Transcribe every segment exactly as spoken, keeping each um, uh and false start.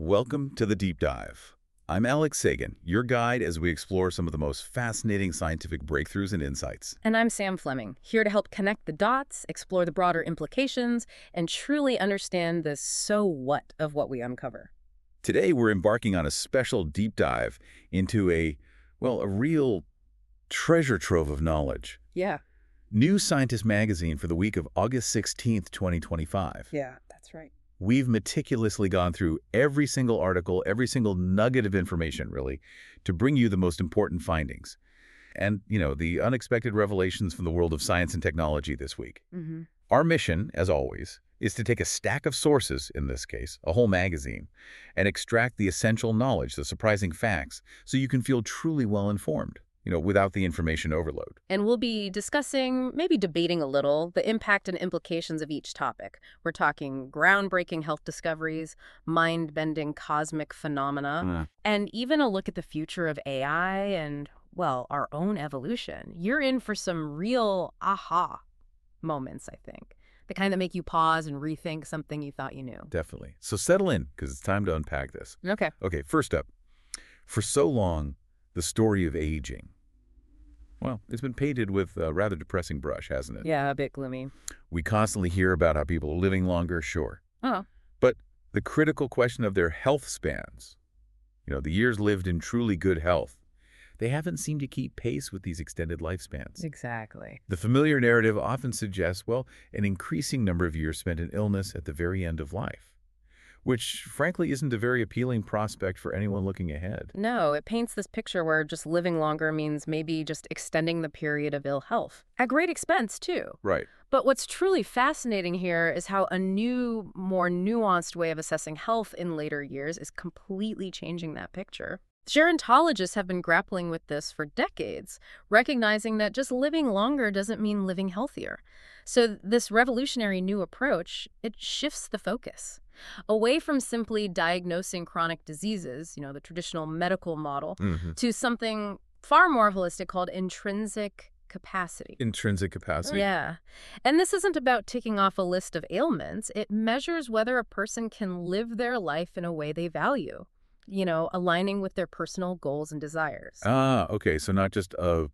Welcome to the Deep Dive. I'm Alex Sagan, your guide as we explore some of the most fascinating scientific breakthroughs and insights. And I'm Sam Fleming, here to help connect the dots, explore the broader implications, and truly understand the so what of what we uncover. Today, we're embarking on a special deep dive into a, well, a real treasure trove of knowledge. Yeah. New Scientist magazine for the week of August sixteenth, twenty twenty-five. Yeah, that's right. We've meticulously gone through every single article, every single nugget of information, really, to bring you the most important findings. And, you know, the unexpected revelations from the world of science and technology this week. Mm-hmm. Our mission, as always, is to take a stack of sources, in this case, a whole magazine, and extract the essential knowledge, the surprising facts, so you can feel truly well-informed, you know, without the information overload. And we'll be discussing, maybe debating a little, the impact and implications of each topic. We're talking groundbreaking health discoveries, mind-bending cosmic phenomena, Uh. and even a look at the future of A I and, well, our own evolution. You're in for some real aha moments, I think. The kind that make you pause and rethink something you thought you knew. Definitely. So settle in, because it's time to unpack this. Okay. Okay, first up, for so long, the story of aging, well, it's been painted with a rather depressing brush, hasn't it? Yeah, a bit gloomy. We constantly hear about how people are living longer, sure. Oh. But the critical question of their health spans, you know, the years lived in truly good health, they haven't seemed to keep pace with these extended lifespans. Exactly. The familiar narrative often suggests, well, an increasing number of years spent in illness at the very end of life, which frankly isn't a very appealing prospect for anyone looking ahead. No, it paints this picture where just living longer means maybe just extending the period of ill health. At great expense, too. Right. But what's truly fascinating here is how a new, more nuanced way of assessing health in later years is completely changing that picture. Gerontologists have been grappling with this for decades, recognizing that just living longer doesn't mean living healthier. So this revolutionary new approach, it shifts the focus away from simply diagnosing chronic diseases, you know, the traditional medical model, Mm-hmm. to something far more holistic called intrinsic capacity. Intrinsic capacity. Yeah. And this isn't about ticking off a list of ailments. It measures whether a person can live their life in a way they value, you know, aligning with their personal goals and desires. Ah, okay. So not just a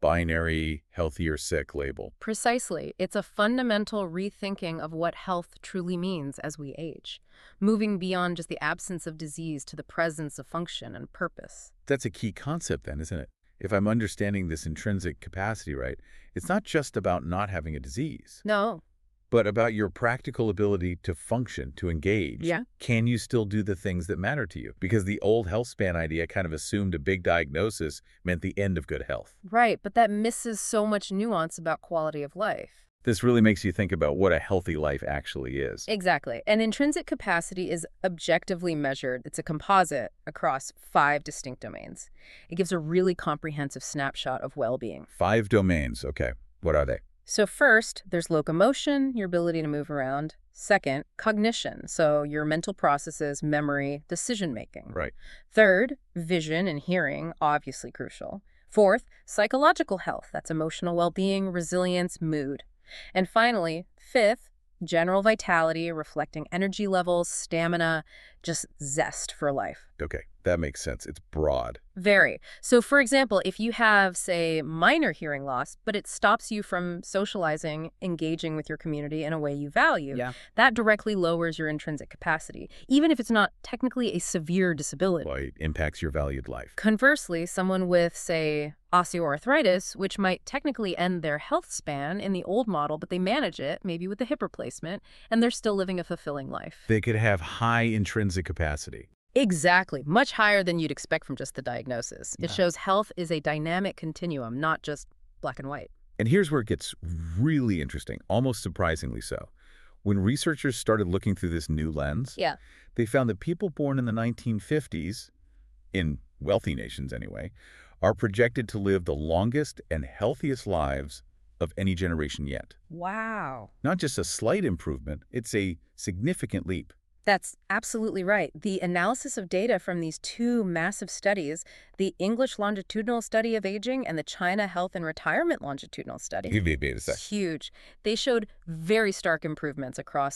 binary healthy or sick label. Precisely. It's a fundamental rethinking of what health truly means as we age, moving beyond just the absence of disease to the presence of function and purpose. That's a key concept then, isn't it? If I'm understanding this intrinsic capacity right, it's not just about not having a disease, No. but about your practical ability to function, to engage. Yeah. Can you still do the things that matter to you? Because the old health span idea kind of assumed a big diagnosis meant the end of good health. Right, but that misses so much nuance about quality of life. This really makes you think about what a healthy life actually is. Exactly. And intrinsic capacity is objectively measured. It's a composite across five distinct domains. It gives a really comprehensive snapshot of well-being. Five domains. Okay. What are they? So first, there's locomotion, your ability to move around. Second, cognition, so your mental processes, memory, decision-making. Right. Third, vision and hearing, obviously crucial. Fourth, psychological health, that's emotional well-being, resilience, mood. And finally, fifth, general vitality, reflecting energy levels, stamina, just zest for life. Okay. That makes sense. It's broad. Very. So, for example, if you have, say, minor hearing loss, but it stops you from socializing, engaging with your community in a way you value, Yeah. that directly lowers your intrinsic capacity, even if it's not technically a severe disability. Well, it impacts your valued life. Conversely, someone with, say, osteoarthritis, which might technically end their health span in the old model, but they manage it, maybe with a hip replacement, and they're still living a fulfilling life. They could have high intrinsic capacity. Exactly. Much higher than you'd expect from just the diagnosis. It Yeah. shows health is a dynamic continuum, not just black and white. And here's where it gets really interesting, almost surprisingly so. When researchers started looking through this new lens, Yeah. they found that people born in the nineteen fifties, in wealthy nations anyway, are projected to live the longest and healthiest lives of any generation yet. Wow. Not just a slight improvement, it's a significant leap. That's absolutely right. The analysis of data from these two massive studies, the English longitudinal study of aging and the China Health and Retirement longitudinal study, Give me a beta sec. huge. They showed very stark improvements across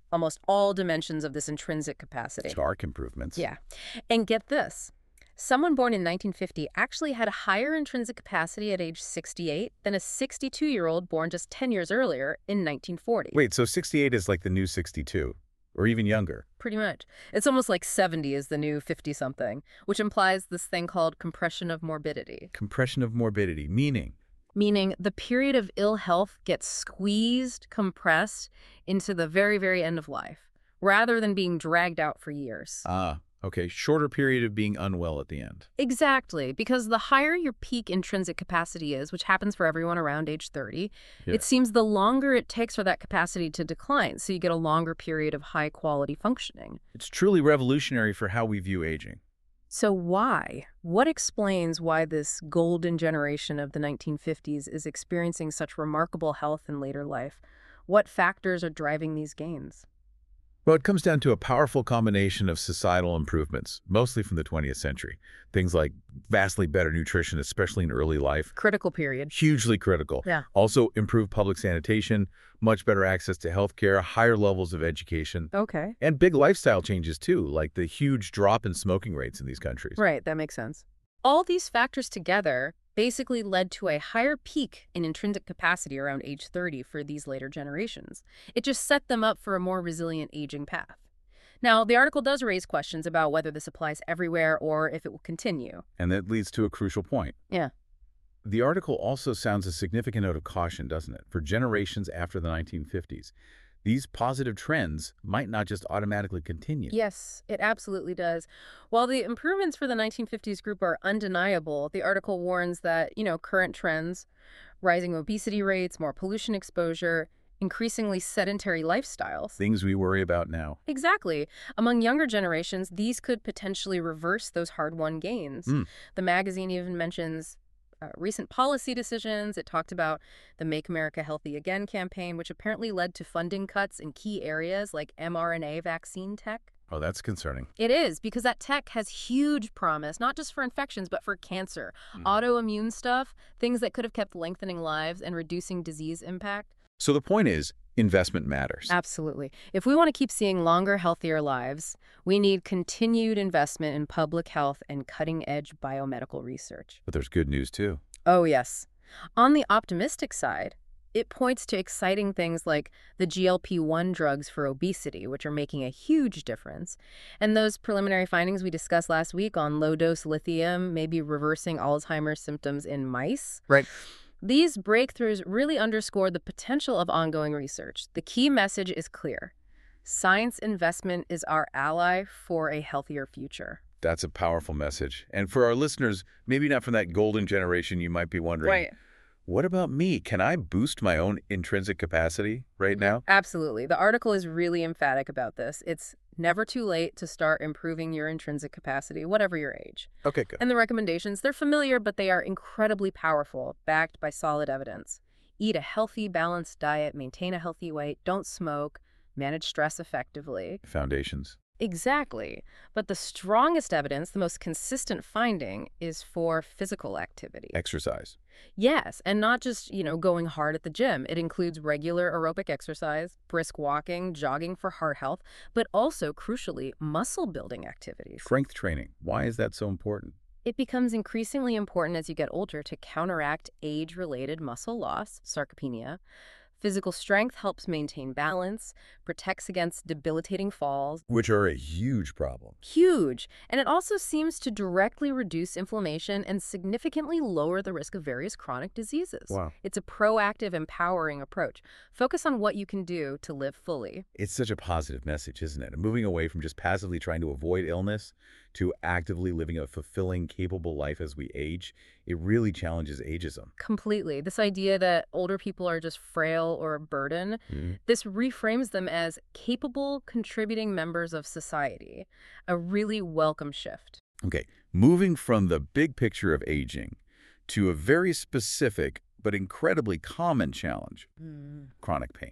almost all dimensions of this intrinsic capacity. Stark improvements. Yeah. And get this. Someone born in nineteen fifty actually had a higher intrinsic capacity at age sixty-eight than a sixty-two-year-old born just ten years earlier in nineteen forty. Wait, so sixty-eight is like the new sixty-two, or even younger? Pretty much. It's almost like seventy is the new fifty-something, which implies this thing called compression of morbidity. Compression of morbidity, meaning? Meaning the period of ill health gets squeezed, compressed into the very, very end of life, rather than being dragged out for years. Ah, okay. Shorter period of being unwell at the end. Exactly, because the higher your peak intrinsic capacity is, which happens for everyone around age thirty, Yeah. it seems the longer it takes for that capacity to decline, so you get a longer period of high-quality functioning. It's truly revolutionary for how we view aging. So why? What explains why this golden generation of the nineteen fifties is experiencing such remarkable health in later life? What factors are driving these gains? Well, it comes down to a powerful combination of societal improvements, mostly from the twentieth century. Things like vastly better nutrition, especially in early life. Critical period. Hugely critical. Yeah. Also, improved public sanitation, much better access to healthcare, higher levels of education, Okay. and big lifestyle changes too, like the huge drop in smoking rates in these countries. Right, that makes sense. All these factors together basically led to a higher peak in intrinsic capacity around age thirty for these later generations. It just set them up for a more resilient aging path. Now, the article does raise questions about whether this applies everywhere or if it will continue. And that leads to a crucial point. Yeah. The article also sounds a significant note of caution, doesn't it? For generations after the nineteen fifties, these positive trends might not just automatically continue. Yes, it absolutely does. While the improvements for the nineteen fifties group are undeniable, the article warns that, you know, current trends, rising obesity rates, more pollution exposure, increasingly sedentary lifestyles. Things we worry about now. Exactly. Among younger generations, these could potentially reverse those hard-won gains. Mm. The magazine even mentions uh, recent policy decisions. It talked about the Make America Healthy Again campaign, which apparently led to funding cuts in key areas like mRNA vaccine tech. Oh, that's concerning. It is, because that tech has huge promise, not just for infections, but for cancer, Mm. autoimmune stuff, things that could have kept lengthening lives and reducing disease impact. So the point is, investment matters. Absolutely. If we want to keep seeing longer, healthier lives, we need continued investment in public health and cutting-edge biomedical research. But there's good news, too. Oh, yes. On the optimistic side, it points to exciting things like the G L P one drugs for obesity, which are making a huge difference. And those preliminary findings we discussed last week on low-dose lithium maybe reversing Alzheimer's symptoms in mice. Right. These breakthroughs really underscore the potential of ongoing research. The key message is clear. Science investment is our ally for a healthier future. That's a powerful message. And for our listeners, maybe not from that golden generation, you might be wondering, what about me? Can I boost my own intrinsic capacity right now? Absolutely. The article is really emphatic about this. It's never too late to start improving your intrinsic capacity, whatever your age. Okay, good. And the recommendations, they're familiar, but they are incredibly powerful, backed by solid evidence. Eat a healthy, balanced diet, maintain a healthy weight, don't smoke, manage stress effectively. Foundations. Exactly. But the strongest evidence, the most consistent finding, is for physical activity. Exercise. Yes, and not just, you know, going hard at the gym. It includes regular aerobic exercise, brisk walking, jogging for heart health, but also, crucially, muscle-building activities. Strength training. Why is that so important? It becomes increasingly important as you get older to counteract age-related muscle loss, sarcopenia. Physical strength helps maintain balance, protects against debilitating falls. Which are a huge problem. Huge. And it also seems to directly reduce inflammation and significantly lower the risk of various chronic diseases. Wow. It's a proactive, empowering approach. Focus on what you can do to live fully. It's such a positive message, isn't it? Moving away from just passively trying to avoid illness to actively living a fulfilling, capable life as we age, it really challenges ageism. Completely. This idea that older people are just frail or a burden, Mm-hmm. this reframes them as capable, contributing members of society. A really welcome shift. Okay, moving from the big picture of aging to a very specific but incredibly common challenge, Mm. chronic pain.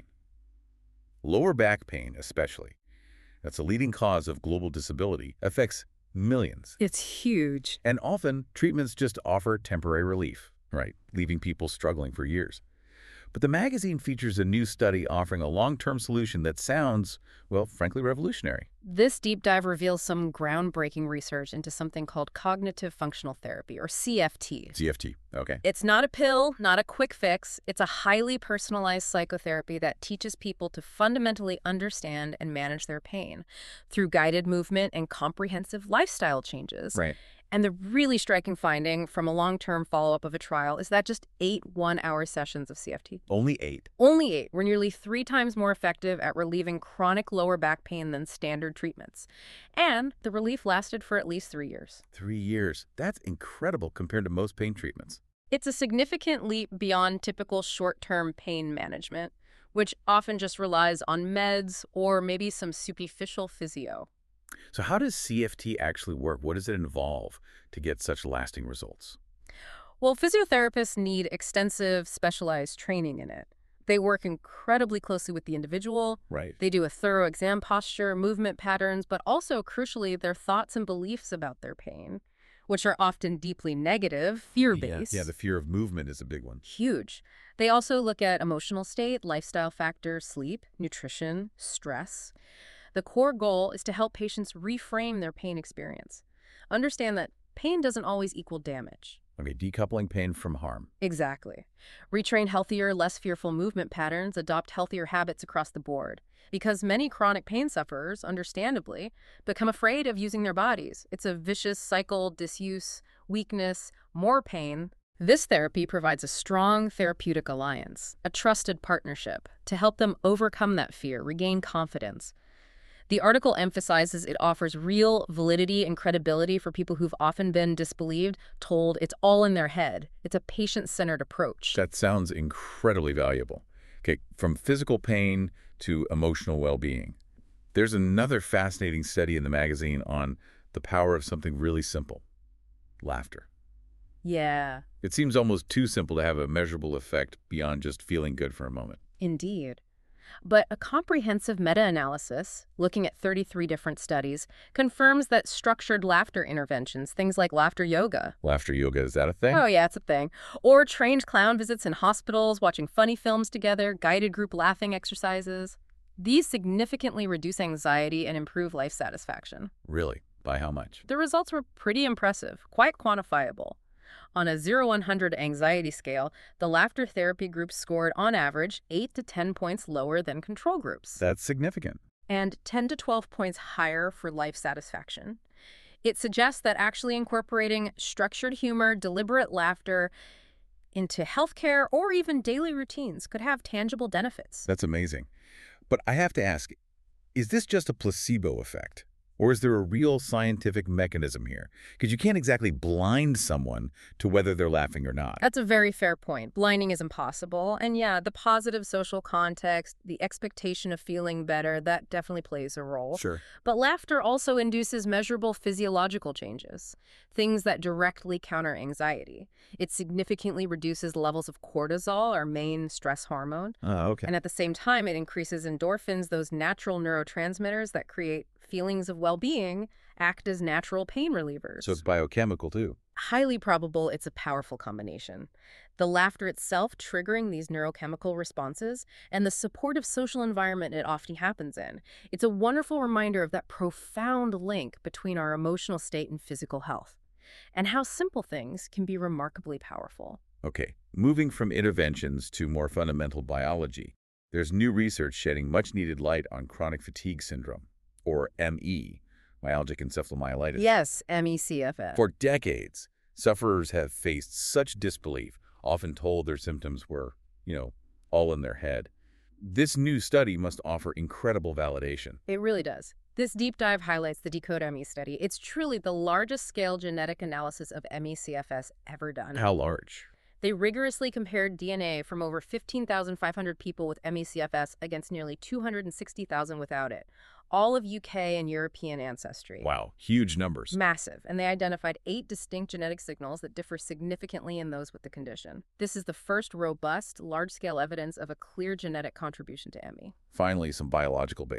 Lower back pain, especially, that's a leading cause of global disability, affects millions. It's huge. And often, treatments just offer temporary relief, right, leaving people struggling for years. But the magazine features a new study offering a long-term solution that sounds, well, frankly, revolutionary. This deep dive reveals some groundbreaking research into something called cognitive functional therapy, or C F T. C F T, okay. It's not a pill, not a quick fix. It's a highly personalized psychotherapy that teaches people to fundamentally understand and manage their pain through guided movement and comprehensive lifestyle changes. Right. And the really striking finding from a long-term follow-up of a trial is that just eight one-hour sessions of C F T, Only eight. only eight, were nearly three times more effective at relieving chronic lower back pain than standard treatments. And the relief lasted for at least three years. Three years. That's incredible compared to most pain treatments. It's a significant leap beyond typical short-term pain management, which often just relies on meds or maybe some superficial physio. So how does C F T actually work? What does it involve to get such lasting results? Well, physiotherapists need extensive specialized training in it. They work incredibly closely with the individual. Right. They do a thorough exam posture, movement patterns, but also, crucially, their thoughts and beliefs about their pain, which are often deeply negative, fear-based. Yeah, yeah, the fear of movement is a big one. Huge. They also look at emotional state, lifestyle factors, sleep, nutrition, stress. The core goal is to help patients reframe their pain experience. Understand that pain doesn't always equal damage. Okay, decoupling pain from harm. Exactly. Retrain healthier, less fearful movement patterns, adopt healthier habits across the board. Because many chronic pain sufferers, understandably, become afraid of using their bodies. It's a vicious cycle: disuse, weakness, more pain. This therapy provides a strong therapeutic alliance, a trusted partnership, to help them overcome that fear, regain confidence. The article emphasizes it offers real validity and credibility for people who've often been disbelieved, told it's all in their head. It's a patient-centered approach. That sounds incredibly valuable. Okay, from physical pain to emotional well-being. There's another fascinating study in the magazine on the power of something really simple: laughter. Yeah, It seems almost too simple to have a measurable effect beyond just feeling good for a moment. indeed. But a comprehensive meta-analysis, looking at thirty-three different studies, confirms that structured laughter interventions, things like laughter yoga. Laughter yoga, is that a thing? Oh, yeah, it's a thing. Or trained clown visits in hospitals, watching funny films together, guided group laughing exercises. These significantly reduce anxiety and improve life satisfaction. Really? By how much? The results were pretty impressive, quite quantifiable. On a zero to one hundred anxiety scale, the laughter therapy groups scored, on average, eight to ten points lower than control groups, That's significant. and ten to twelve points higher for life satisfaction. It suggests that actually incorporating structured humor, deliberate laughter into healthcare or even daily routines could have tangible benefits. That's amazing. But I have to ask, is this just a placebo effect? Or is there a real scientific mechanism here? Because you can't exactly blind someone to whether they're laughing or not. That's a very fair point. Blinding is impossible. And yeah, the positive social context, the expectation of feeling better, that definitely plays a role. Sure. But laughter also induces measurable physiological changes, things that directly counter anxiety. It significantly reduces levels of cortisol, our main stress hormone. Oh, okay. And at the same time, it increases endorphins, those natural neurotransmitters that create feelings of well-being, act as natural pain relievers. So it's biochemical, too. Highly probable it's a powerful combination. The laughter itself triggering these neurochemical responses and the supportive social environment it often happens in. It's a wonderful reminder of that profound link between our emotional state and physical health, and how simple things can be remarkably powerful. Okay, moving from interventions to more fundamental biology, there's new research shedding much-needed light on chronic fatigue syndrome, or M E, myalgic encephalomyelitis. Yes, M E C F S. For decades, sufferers have faced such disbelief, often told their symptoms were, you know, all in their head. This new study must offer incredible validation. It really does. This deep dive highlights the DECODE M E study. It's truly the largest scale genetic analysis of M E C F S ever done. How large? They rigorously compared D N A from over fifteen thousand five hundred people with M E C F S against nearly two hundred sixty thousand without it, all of U K and European ancestry. Wow, huge numbers. Massive, and they identified eight distinct genetic signals that differ significantly in those with the condition. This is the first robust, large-scale evidence of a clear genetic contribution to M E. Finally, some biological basis.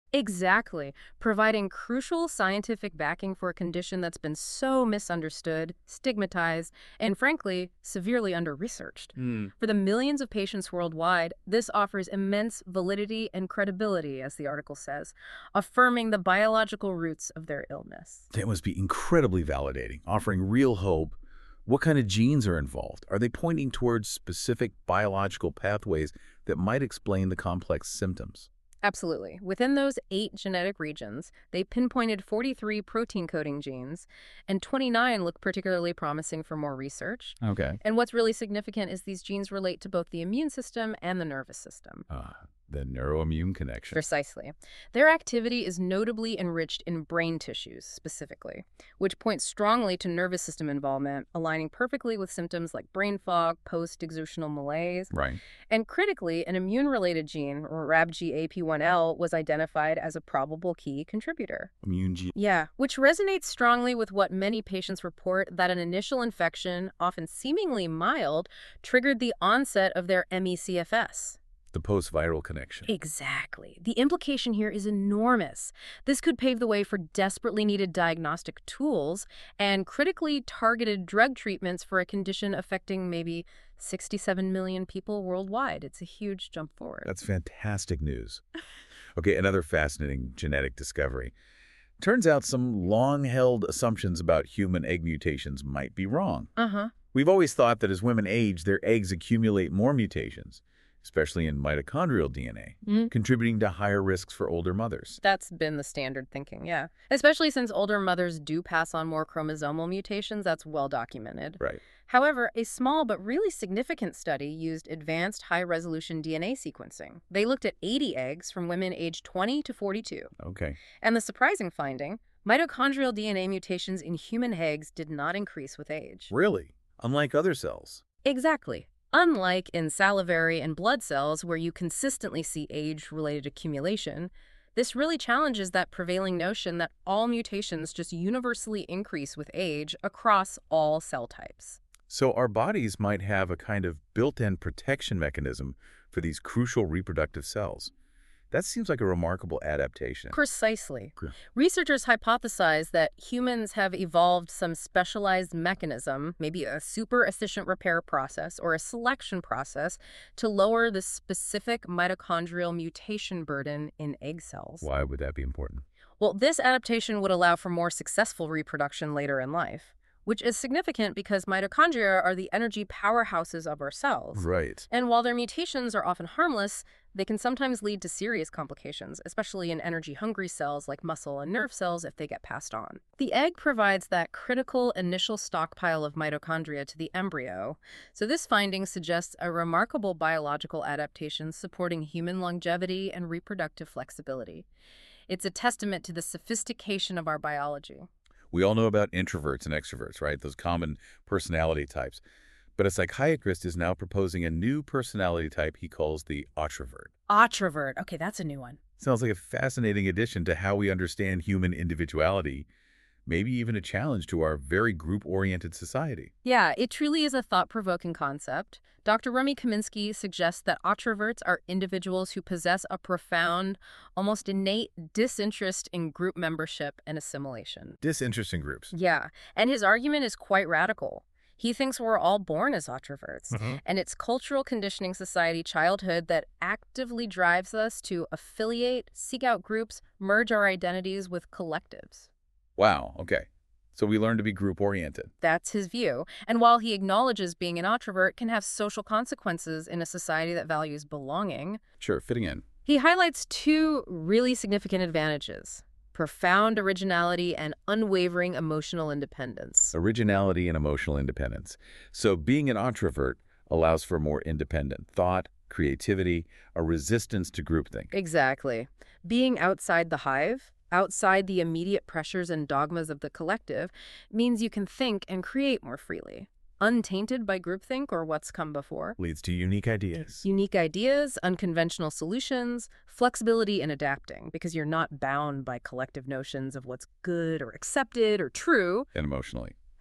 Exactly, providing crucial scientific backing for a condition that's been so misunderstood, stigmatized, and frankly, severely under-researched. Hmm. For the millions of patients worldwide, this offers immense validity and credibility, as the article says, affirming the biological roots of their illness. That must be incredibly validating, offering real hope. What kind of genes are involved? Are they pointing towards specific biological pathways that might explain the complex symptoms? Absolutely. Within those eight genetic regions, they pinpointed forty-three protein coding genes, and twenty-nine look particularly promising for more research. Okay. And what's really significant is these genes relate to both the immune system and the nervous system. Ah, the neuroimmune connection. Precisely. Their activity is notably enriched in brain tissues, specifically, which points strongly to nervous system involvement, aligning perfectly with symptoms like brain fog, post-exertional malaise. Right. And critically, an immune-related gene, or R A B G A P one L, was identified as a probable key contributor. Immune gene. Yeah, which resonates strongly with what many patients report, that an initial infection, often seemingly mild, triggered the onset of their M E C F S. The post-viral connection. Exactly. The implication here is enormous. This could pave the way for desperately needed diagnostic tools and critically targeted drug treatments for a condition affecting maybe sixty-seven million people worldwide. It's a huge jump forward. That's fantastic news. Okay, another fascinating genetic discovery. Turns out some long-held assumptions about human egg mutations might be wrong. Uh-huh. We've always thought that as women age, their eggs accumulate more mutations, especially in mitochondrial D N A, Mhm. contributing to higher risks for older mothers. That's been the standard thinking, yeah. Especially since older mothers do pass on more chromosomal mutations, that's well documented. Right. However, a small but really significant study used advanced high-resolution D N A sequencing. They looked at eighty eggs from women aged twenty to forty-two. Okay. And the surprising finding, mitochondrial D N A mutations in human eggs did not increase with age. Really? Unlike other cells. Exactly. Unlike in salivary and blood cells, where you consistently see age-related accumulation, this really challenges that prevailing notion that all mutations just universally increase with age across all cell types. So our bodies might have a kind of built-in protection mechanism for these crucial reproductive cells. That seems like a remarkable adaptation. Precisely. Okay. Researchers hypothesize that humans have evolved some specialized mechanism, maybe a super efficient repair process or a selection process, to lower the specific mitochondrial mutation burden in egg cells. Why would that be important? Well, this adaptation would allow for more successful reproduction later in life, which is significant because mitochondria are the energy powerhouses of our cells. Right. And while their mutations are often harmless, they can sometimes lead to serious complications, especially in energy-hungry cells like muscle and nerve cells if they get passed on. The egg provides that critical initial stockpile of mitochondria to the embryo, so this finding suggests a remarkable biological adaptation supporting human longevity and reproductive flexibility. It's a testament to the sophistication of our biology. We all know about introverts and extroverts, right? Those common personality types. But a psychiatrist is now proposing a new personality type he calls the autrovert. Autrovert. Okay, that's a new one. Sounds like a fascinating addition to how we understand human individuality, maybe even a challenge to our very group-oriented society. Yeah, it truly is a thought-provoking concept. Doctor Remy Kaminsky suggests that autrovert are individuals who possess a profound, almost innate disinterest in group membership and assimilation. Disinterest in groups. Yeah, and his argument is quite radical. He thinks we're all born as autroverts, Mhm. and it's cultural conditioning society childhood that actively drives us to affiliate, seek out groups, merge our identities with collectives. Wow, okay. So we learn to be group-oriented. That's his view. And while he acknowledges being an autrovert can have social consequences in a society that values belonging, Sure, fitting in. he highlights two really significant advantages: profound originality and unwavering emotional independence. Originality and emotional independence. So being an introvert allows for more independent thought, creativity, a resistance to groupthink. Exactly. Being outside the hive, outside the immediate pressures and dogmas of the collective, means you can think and create more freely, untainted by groupthink or what's come before. Leads to unique ideas. Unique ideas, unconventional solutions, flexibility in adapting, because you're not bound by collective notions of what's good or accepted or true. And emotionally.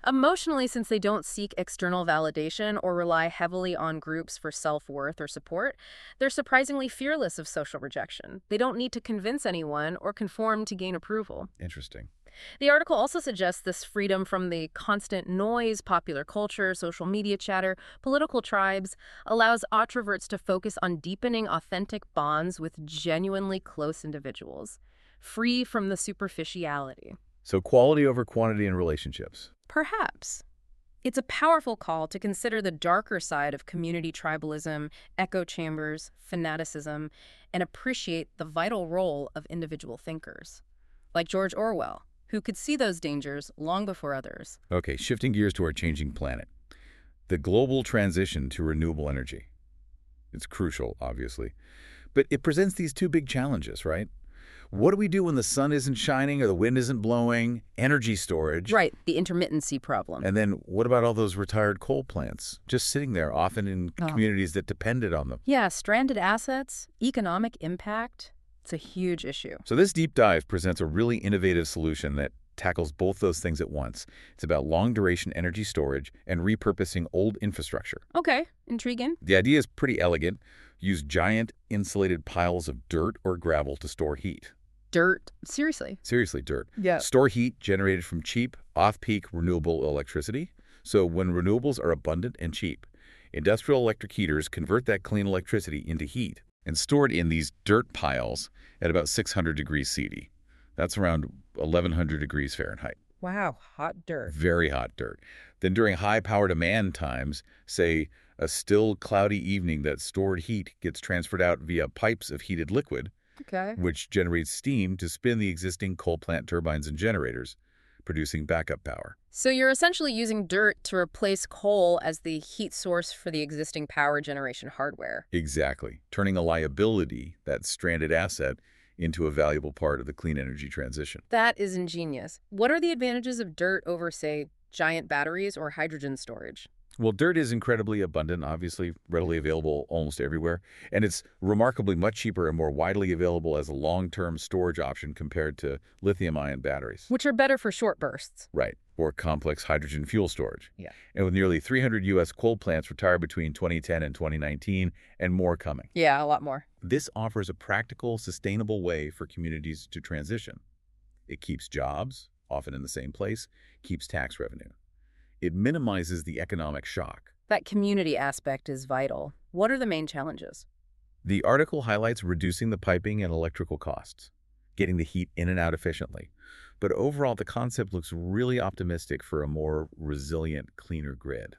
Emotionally, since they don't seek external validation or rely heavily on groups for self-worth or support, they're surprisingly fearless of social rejection. They don't need to convince anyone or conform to gain approval. Interesting. The article also suggests this freedom from the constant noise, popular culture, social media chatter, political tribes, allows introverts to focus on deepening authentic bonds with genuinely close individuals, free from the superficiality. So quality over quantity in relationships. Perhaps. It's a powerful call to consider the darker side of community tribalism, echo chambers, fanaticism, and appreciate the vital role of individual thinkers. Like George Orwell, who could see those dangers long before others. Okay, shifting gears to our changing planet. The global transition to renewable energy. It's crucial, obviously. But it presents these two big challenges, right? What do we do when the sun isn't shining or the wind isn't blowing? Energy storage. Right, the intermittency problem. And then what about all those retired coal plants just sitting there, often in Oh. communities that depended on them? Yeah, stranded assets, economic impact. It's a huge issue. So this deep dive presents a really innovative solution that tackles both those things at once. It's about long-duration energy storage and repurposing old infrastructure. Okay, intriguing. The idea is pretty elegant. Use giant insulated piles of dirt or gravel to store heat. Dirt. Seriously. Seriously, dirt. Yeah. Store heat generated from cheap, off-peak renewable electricity. So when renewables are abundant and cheap, industrial electric heaters convert that clean electricity into heat and store it in these dirt piles at about six hundred degrees C. That's around eleven hundred degrees Fahrenheit. Wow, hot dirt. Very hot dirt. Then during high power demand times, say a still cloudy evening, that stored heat gets transferred out via pipes of heated liquid, Okay. which generates steam to spin the existing coal plant turbines and generators, producing backup power. So you're essentially using dirt to replace coal as the heat source for the existing power generation hardware. Exactly. Turning a liability, that stranded asset, into a valuable part of the clean energy transition. That is ingenious. What are the advantages of dirt over, say, giant batteries or hydrogen storage? Well, dirt is incredibly abundant, obviously readily available almost everywhere, and it's remarkably much cheaper and more widely available as a long-term storage option compared to lithium-ion batteries. Which are better for short bursts. Right, or complex hydrogen fuel storage. Yeah. And with nearly three hundred U S coal plants retired between twenty ten and twenty nineteen, and more coming. Yeah, a lot more. This offers a practical, sustainable way for communities to transition. It keeps jobs, often in the same place, keeps tax revenue. It minimizes the economic shock. That community aspect is vital. What are the main challenges? The article highlights reducing the piping and electrical costs, getting the heat in and out efficiently. But overall, the concept looks really optimistic for a more resilient, cleaner grid.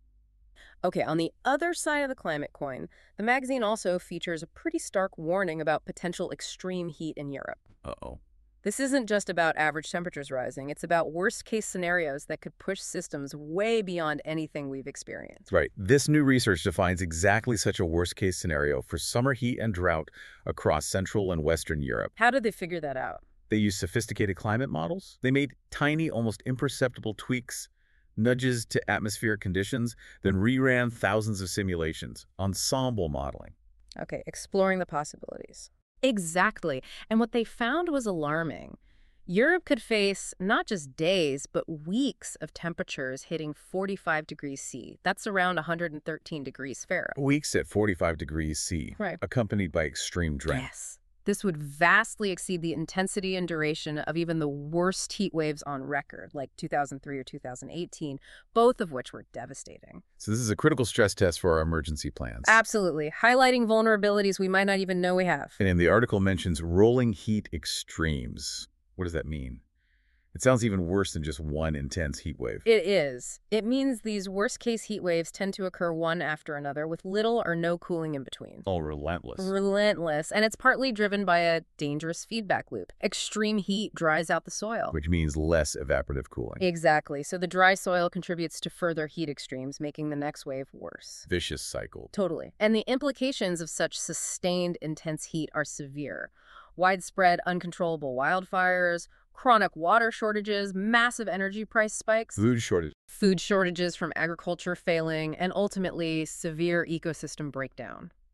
Okay, on the other side of the climate coin, the magazine also features a pretty stark warning about potential extreme heat in Europe. Uh-oh. This isn't just about average temperatures rising. It's about worst-case scenarios that could push systems way beyond anything we've experienced. Right. This new research defines exactly such a worst-case scenario for summer heat and drought across Central and Western Europe. How did they figure that out? They used sophisticated climate models. They made tiny, almost imperceptible tweaks, nudges to atmospheric conditions, then reran thousands of simulations, ensemble modeling. Okay, exploring the possibilities. Exactly. And what they found was alarming. Europe could face not just days, but weeks of temperatures hitting forty-five degrees C. That's around one hundred thirteen degrees Fahrenheit. Weeks at forty-five degrees C, Right. accompanied by extreme drought. Yes. This would vastly exceed the intensity and duration of even the worst heat waves on record, like two thousand three or two thousand eighteen, both of which were devastating. So this is a critical stress test for our emergency plans. Absolutely. Highlighting vulnerabilities we might not even know we have. And the article mentions rolling heat extremes. What does that mean? It sounds even worse than just one intense heat wave. It is. It means these worst-case heat waves tend to occur one after another with little or no cooling in between. All relentless. Relentless. And it's partly driven by a dangerous feedback loop. Extreme heat dries out the soil. Which means less evaporative cooling. Exactly. So the dry soil contributes to further heat extremes, making the next wave worse. Vicious cycle. Totally. And the implications of such sustained intense heat are severe. Widespread uncontrollable wildfires, chronic water shortages, massive energy price spikes, Food shortage. food shortages from agriculture failing, and ultimately severe ecosystem breakdown.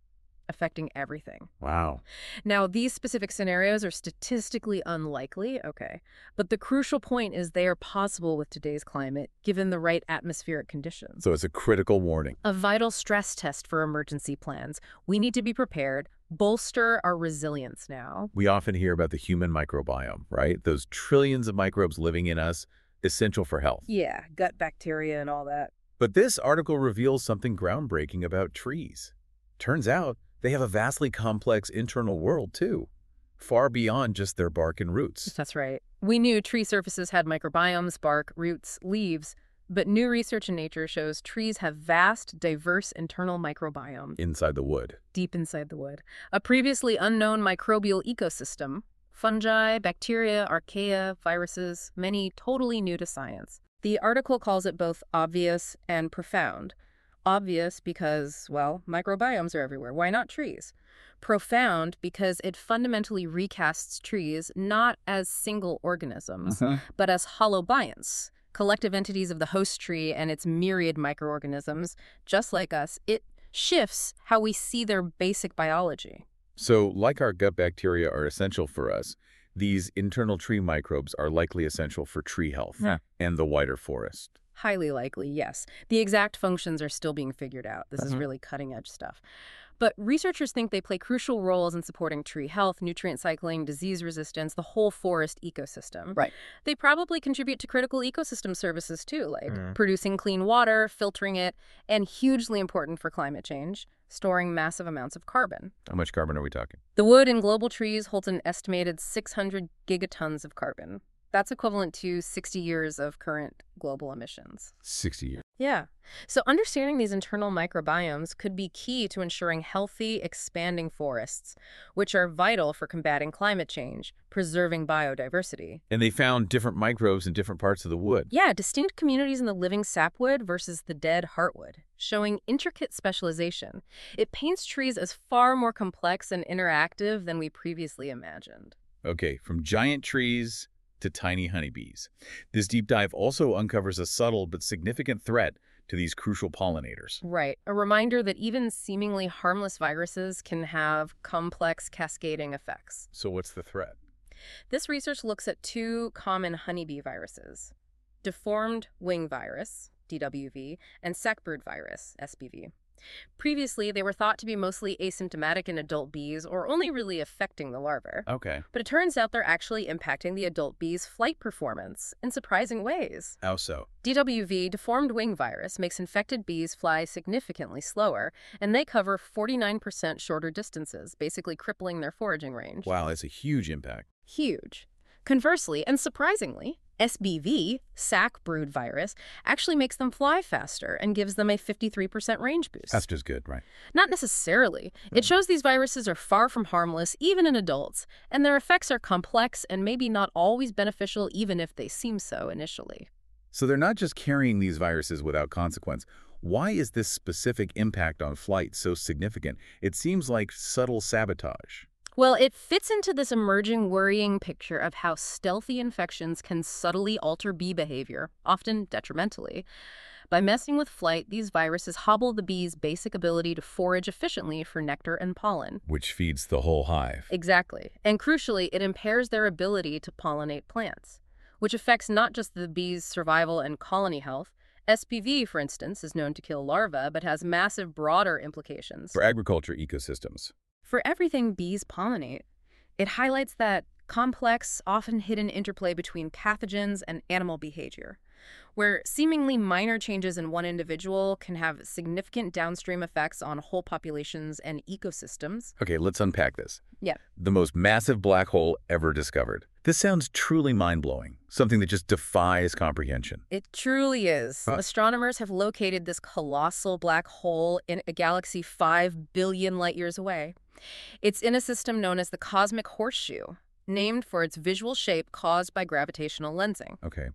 affecting everything. Wow. Now, these specific scenarios are statistically unlikely, okay, but the crucial point is they are possible with today's climate, given the right atmospheric conditions. So it's a critical warning. A vital stress test for emergency plans. We need to be prepared, bolster our resilience now. We often hear about the human microbiome, right? Those trillions of microbes living in us, essential for health. Yeah, gut bacteria and all that. But this article reveals something groundbreaking about trees. Turns out they have a vastly complex internal world, too, far beyond just their bark and roots. That's right. We knew tree surfaces had microbiomes, bark, roots, leaves, but new research in nature shows trees have vast, diverse internal microbiomes. Inside the wood. Deep inside the wood. A previously unknown microbial ecosystem. Fungi, bacteria, archaea, viruses, many totally new to science. The article calls it both obvious and profound. Obvious because, well, microbiomes are everywhere. Why not trees? Profound because it fundamentally recasts trees not as single organisms, Uh-huh. but as holobionts, collective entities of the host tree and its myriad microorganisms. Just like us, it shifts how we see their basic biology. So, like our gut bacteria are essential for us, these internal tree microbes are likely essential for tree health Yeah. and the wider forest. Highly likely, yes. The exact functions are still being figured out. This is Mhm. really cutting-edge stuff. But researchers think they play crucial roles in supporting tree health, nutrient cycling, disease resistance, the whole forest ecosystem. Right. They probably contribute to critical ecosystem services too, like Mhm. producing clean water, filtering it, and hugely important for climate change, storing massive amounts of carbon. How much carbon are we talking? The wood in global trees holds an estimated six hundred gigatons of carbon. That's equivalent to sixty years of current global emissions. sixty years. Yeah. So understanding these internal microbiomes could be key to ensuring healthy, expanding forests, which are vital for combating climate change, preserving biodiversity. And they found different microbes in different parts of the wood. Yeah, distinct communities in the living sapwood versus the dead heartwood, showing intricate specialization. It paints trees as far more complex and interactive than we previously imagined. Okay, from giant trees to tiny honeybees. This deep dive also uncovers a subtle but significant threat to these crucial pollinators. Right. A reminder that even seemingly harmless viruses can have complex cascading effects. So what's the threat? This research looks at two common honeybee viruses, deformed wing virus, D W V, and sackbrood virus, S B V. Previously, they were thought to be mostly asymptomatic in adult bees or only really affecting the larvae. Okay. But it turns out they're actually impacting the adult bee's flight performance in surprising ways. How so? D W V, deformed wing virus, makes infected bees fly significantly slower, and they cover forty-nine percent shorter distances, basically crippling their foraging range. Wow, that's a huge impact. Huge. Conversely, and surprisingly, S B V, sackbrood virus, actually makes them fly faster and gives them a fifty-three percent range boost. That's just good, right? Not necessarily. It shows these viruses are far from harmless, even in adults, and their effects are complex and maybe not always beneficial even if they seem so initially. So they're not just carrying these viruses without consequence. Why is this specific impact on flight so significant? It seems like subtle sabotage. Well, it fits into this emerging worrying picture of how stealthy infections can subtly alter bee behavior, often detrimentally. By messing with flight, these viruses hobble the bee's basic ability to forage efficiently for nectar and pollen. Which feeds the whole hive. Exactly. And crucially, it impairs their ability to pollinate plants, which affects not just the bee's survival and colony health. S P V, for instance, is known to kill larvae, but has massive broader implications. For agriculture ecosystems. For everything bees pollinate, it highlights that complex, often hidden interplay between pathogens and animal behavior, where seemingly minor changes in one individual can have significant downstream effects on whole populations and ecosystems. Okay, let's unpack this. Yeah. The most massive black hole ever discovered. This sounds truly mind-blowing, something that just defies comprehension. It truly is. Huh. Astronomers have located this colossal black hole in a galaxy five billion light years away. It's in a system known as the Cosmic Horseshoe, named for its visual shape caused by gravitational lensing. Okay.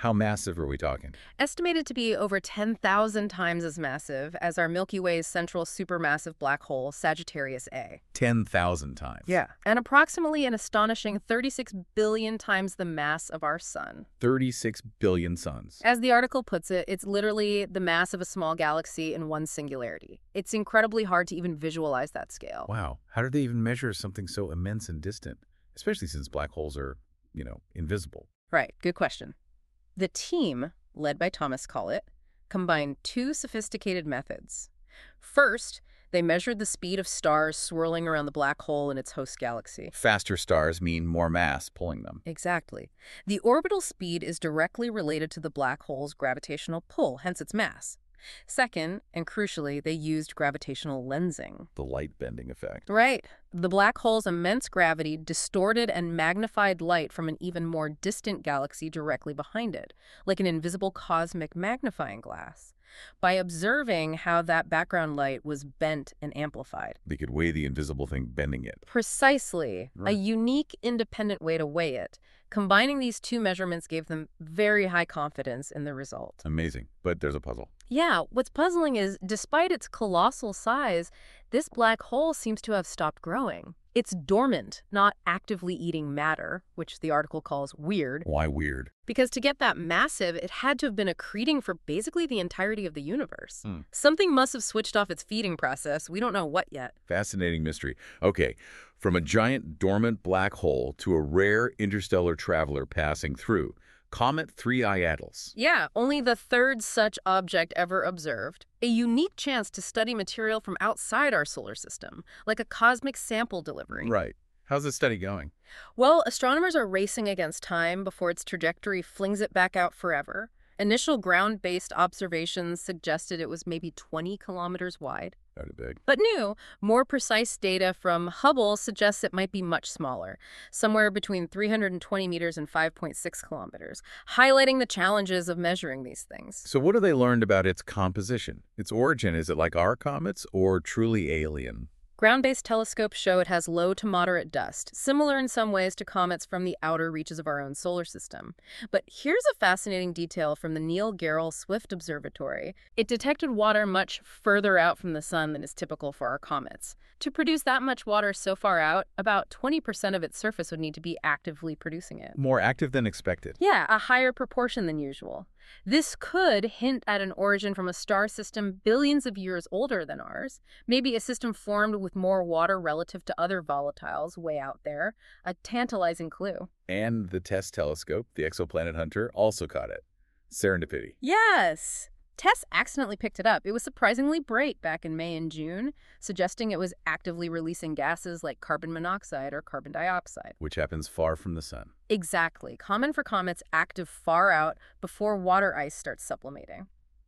How massive are we talking? Estimated to be over ten thousand times as massive as our Milky Way's central supermassive black hole, Sagittarius A. ten thousand times. Yeah. And approximately an astonishing thirty-six billion times the mass of our sun. thirty-six billion suns. As the article puts it, it's literally the mass of a small galaxy in one singularity. It's incredibly hard to even visualize that scale. Wow. How do they even measure something so immense and distant? Especially since black holes are, you know, invisible. Right. Good question. The team, led by Thomas Collett, combined two sophisticated methods. First, they measured the speed of stars swirling around the black hole and its host galaxy. Faster stars mean more mass pulling them. Exactly. The orbital speed is directly related to the black hole's gravitational pull, hence its mass. Second, and crucially, they used gravitational lensing. The light bending effect. Right. The black hole's immense gravity distorted and magnified light from an even more distant galaxy directly behind it, like an invisible cosmic magnifying glass. By observing how that background light was bent and amplified. They could weigh the invisible thing bending it. Precisely. Right. A unique, independent way to weigh it. Combining these two measurements gave them very high confidence in the result. Amazing. But there's a puzzle. Yeah, what's puzzling is, despite its colossal size, this black hole seems to have stopped growing. It's dormant, not actively eating matter, which the article calls weird. Why weird? Because to get that massive, it had to have been accreting for basically the entirety of the universe. Hmm. Something must have switched off its feeding process. We don't know what yet. Fascinating mystery. Okay, from a giant dormant black hole to a rare interstellar traveler passing through, Comet three Iatls. Yeah, only the third such object ever observed. A unique chance to study material from outside our solar system, like a cosmic sample delivery. Right. How's the study going? Well, astronomers are racing against time before its trajectory flings it back out forever. Initial ground-based observations suggested it was maybe twenty kilometers wide. Pretty big. But new, more precise data from Hubble suggests it might be much smaller, somewhere between three hundred twenty meters and five point six kilometers, highlighting the challenges of measuring these things. So what have they learned about its composition? Its origin, is it like our comets or truly alien? Ground-based telescopes show it has low to moderate dust, similar in some ways to comets from the outer reaches of our own solar system. But here's a fascinating detail from the Neil Gehrels Swift Observatory. It detected water much further out from the sun than is typical for our comets. To produce that much water so far out, about twenty percent of its surface would need to be actively producing it. More active than expected. Yeah, a higher proportion than usual. This could hint at an origin from a star system billions of years older than ours, maybe a system formed with more water relative to other volatiles way out there, a tantalizing clue. And the TESS telescope, the Exoplanet Hunter, also caught it. Serendipity. Yes! TESS accidentally picked it up. It was surprisingly bright back in May and June, suggesting it was actively releasing gases like carbon monoxide or carbon dioxide. Which happens far from the sun. Exactly. Common for comets active far out before water ice starts sublimating.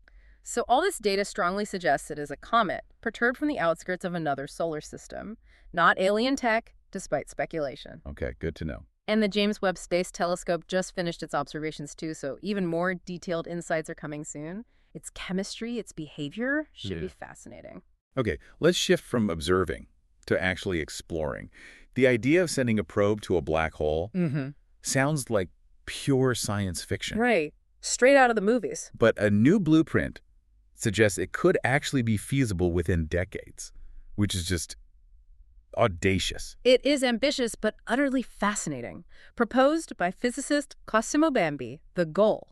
So all this data strongly suggests it is a comet, perturbed from the outskirts of another solar system. Not alien tech, despite speculation. Okay, good to know. And the James Webb Space Telescope just finished its observations too, so even more detailed insights are coming soon. Its chemistry, its behavior should Yeah. be fascinating. Okay, let's shift from observing to actually exploring. The idea of sending a probe to a black hole Mm-hmm. sounds like pure science fiction. Right. Straight out of the movies. But a new blueprint suggests it could actually be feasible within decades, which is just audacious. It is ambitious but utterly fascinating. Proposed by physicist Cosimo Bambi, the goal.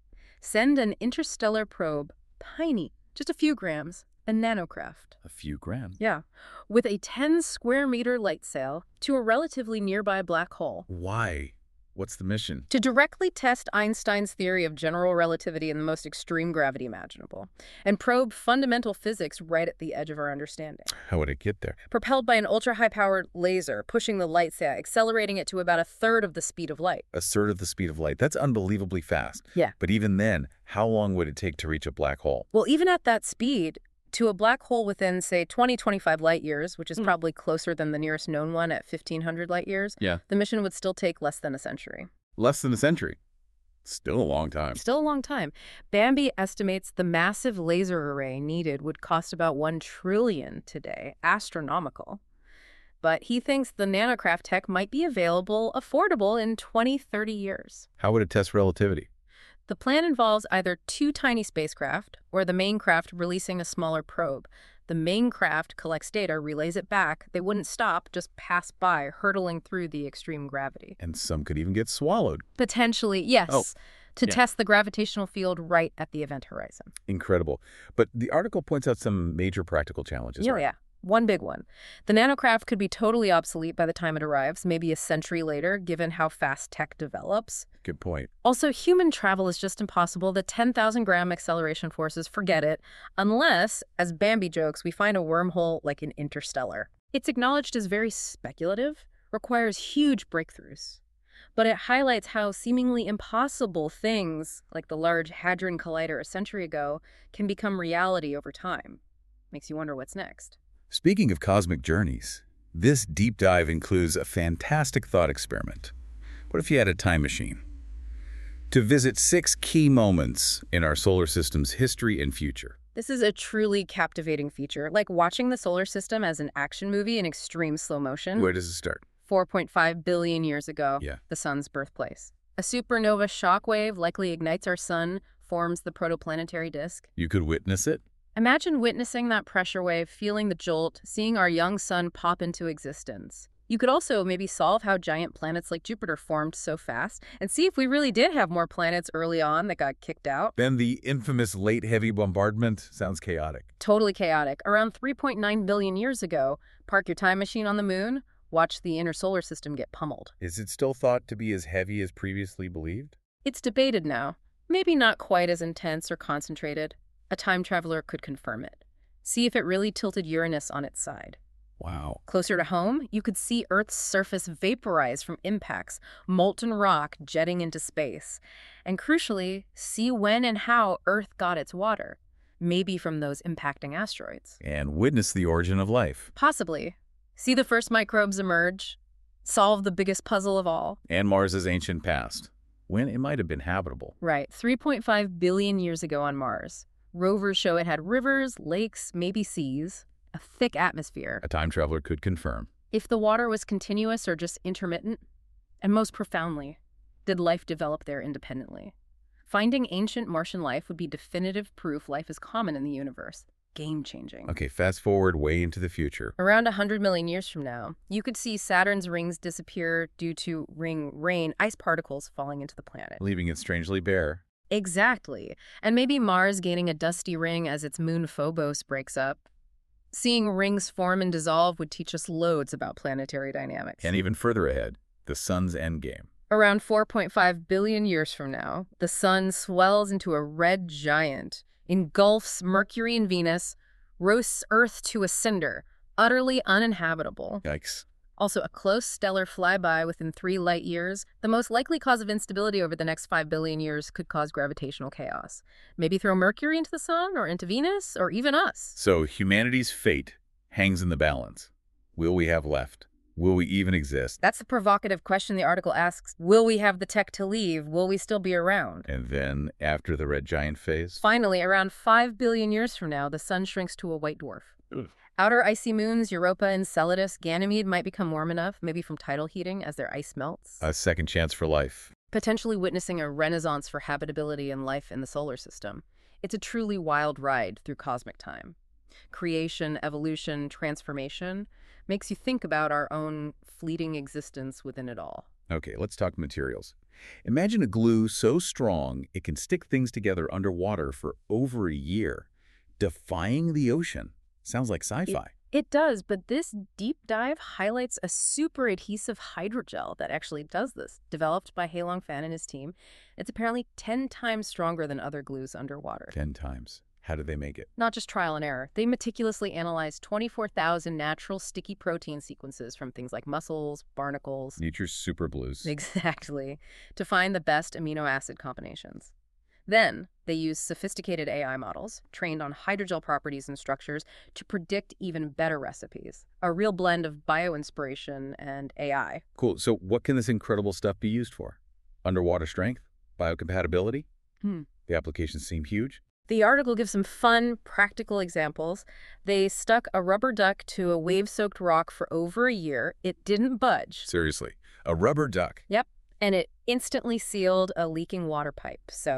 Send an interstellar probe, tiny, just a few grams, a nanocraft. A few grams. Yeah, with a ten square meter light sail to a relatively nearby black hole. Why? What's the mission? To directly test Einstein's theory of general relativity in the most extreme gravity imaginable, and probe fundamental physics right at the edge of our understanding. How would it get there? Propelled by an ultra-high-powered laser, pushing the light sail, accelerating it to about a third of the speed of light. A third of the speed of light. That's unbelievably fast. Yeah. But even then, how long would it take to reach a black hole? Well, even at that speed, to a black hole within, say, twenty, twenty-five light years, which is Mm. probably closer than the nearest known one at fifteen hundred light years, Yeah. the mission would still take less than a century. Less than a century. Still a long time. Still a long time. Bambi estimates the massive laser array needed would cost about one trillion dollars today, astronomical. But he thinks the nanocraft tech might be available, affordable in twenty, thirty years. How would it test relativity? The plan involves either two tiny spacecraft or the main craft releasing a smaller probe. The main craft collects data, relays it back. They wouldn't stop, just pass by, hurtling through the extreme gravity. And some could even get swallowed. Potentially, yes, Oh, to yeah. test the gravitational field right at the event horizon. Incredible. But the article points out some major practical challenges. Oh, right? yeah. One big one. The nanocraft could be totally obsolete by the time it arrives, maybe a century later, given how fast tech develops. Good point. Also, human travel is just impossible. The ten thousand gram acceleration forces, forget it, unless, as Bambi jokes, we find a wormhole like in Interstellar. It's acknowledged as very speculative, requires huge breakthroughs. But it highlights how seemingly impossible things, like the Large Hadron Collider a century ago, can become reality over time. Makes you wonder what's next. Speaking of cosmic journeys, this deep dive includes a fantastic thought experiment. What if you had a time machine? To visit six key moments in our solar system's history and future. This is a truly captivating feature, like watching the solar system as an action movie in extreme slow motion. Where does it start? four point five billion years ago, Yeah. the sun's birthplace. A supernova shockwave likely ignites our sun, forms the protoplanetary disk. You could witness it? Imagine witnessing that pressure wave, feeling the jolt, seeing our young sun pop into existence. You could also maybe solve how giant planets like Jupiter formed so fast and see if we really did have more planets early on that got kicked out. Then the infamous late heavy bombardment sounds chaotic. Totally chaotic. Around three point nine billion years ago, park your time machine on the moon, watch the inner solar system get pummeled. Is it still thought to be as heavy as previously believed? It's debated now. Maybe not quite as intense or concentrated. A time traveler could confirm it. See if it really tilted Uranus on its side. Wow. Closer to home, you could see Earth's surface vaporize from impacts, molten rock jetting into space. And crucially, see when and how Earth got its water. Maybe from those impacting asteroids. And witness the origin of life. Possibly. See the first microbes emerge. Solve the biggest puzzle of all. And Mars's ancient past, when it might have been habitable. Right, three point five billion years ago on Mars. Rovers show it had rivers, lakes, maybe seas, a thick atmosphere. A time traveler could confirm. If the water was continuous or just intermittent, and most profoundly, did life develop there independently? Finding ancient Martian life would be definitive proof life is common in the universe. Game-changing. Okay, fast forward way into the future. Around one hundred million years from now, you could see Saturn's rings disappear due to ring rain, ice particles falling into the planet. Leaving it strangely bare. Exactly. And maybe Mars gaining a dusty ring as its moon Phobos breaks up. Seeing rings form and dissolve would teach us loads about planetary dynamics. And even further ahead, the sun's endgame. Around four point five billion years from now, the sun swells into a red giant, engulfs Mercury and Venus, roasts Earth to a cinder, utterly uninhabitable. Yikes. Also, a close stellar flyby within three light years, the most likely cause of instability over the next five billion years, could cause gravitational chaos. Maybe throw Mercury into the sun, or into Venus, or even us. So humanity's fate hangs in the balance. Will we have left? Will we even exist? That's the provocative question the article asks. Will we have the tech to leave? Will we still be around? And then, after the red giant phase? Finally, around five billion years from now, the sun shrinks to a white dwarf. Ugh. Outer icy moons, Europa, Enceladus, Ganymede might become warm enough, maybe from tidal heating as their ice melts. A second chance for life. Potentially witnessing a renaissance for habitability and life in the solar system. It's a truly wild ride through cosmic time. Creation, evolution, transformation makes you think about our own fleeting existence within it all. Okay, let's talk materials. Imagine a glue so strong it can stick things together underwater for over a year, defying the ocean. Sounds like sci-fi. It does, but this deep dive highlights a super adhesive hydrogel that actually does this, developed by Hailong Fan and his team. It's apparently ten times stronger than other glues underwater. Ten times. How did they make it? Not just trial and error. They meticulously analyzed twenty-four thousand natural sticky protein sequences from things like mussels, barnacles. Nature's super blues. Exactly. To find the best amino acid combinations. Then, they used sophisticated A I models, trained on hydrogel properties and structures, to predict even better recipes. A real blend of bio-inspiration and A I. Cool. So what can this incredible stuff be used for? Underwater strength? Biocompatibility? Hmm. The applications seem huge. The article gives some fun, practical examples. They stuck a rubber duck to a wave-soaked rock for over a year. It didn't budge. Seriously. A rubber duck. Yep. And it instantly sealed a leaking water pipe. So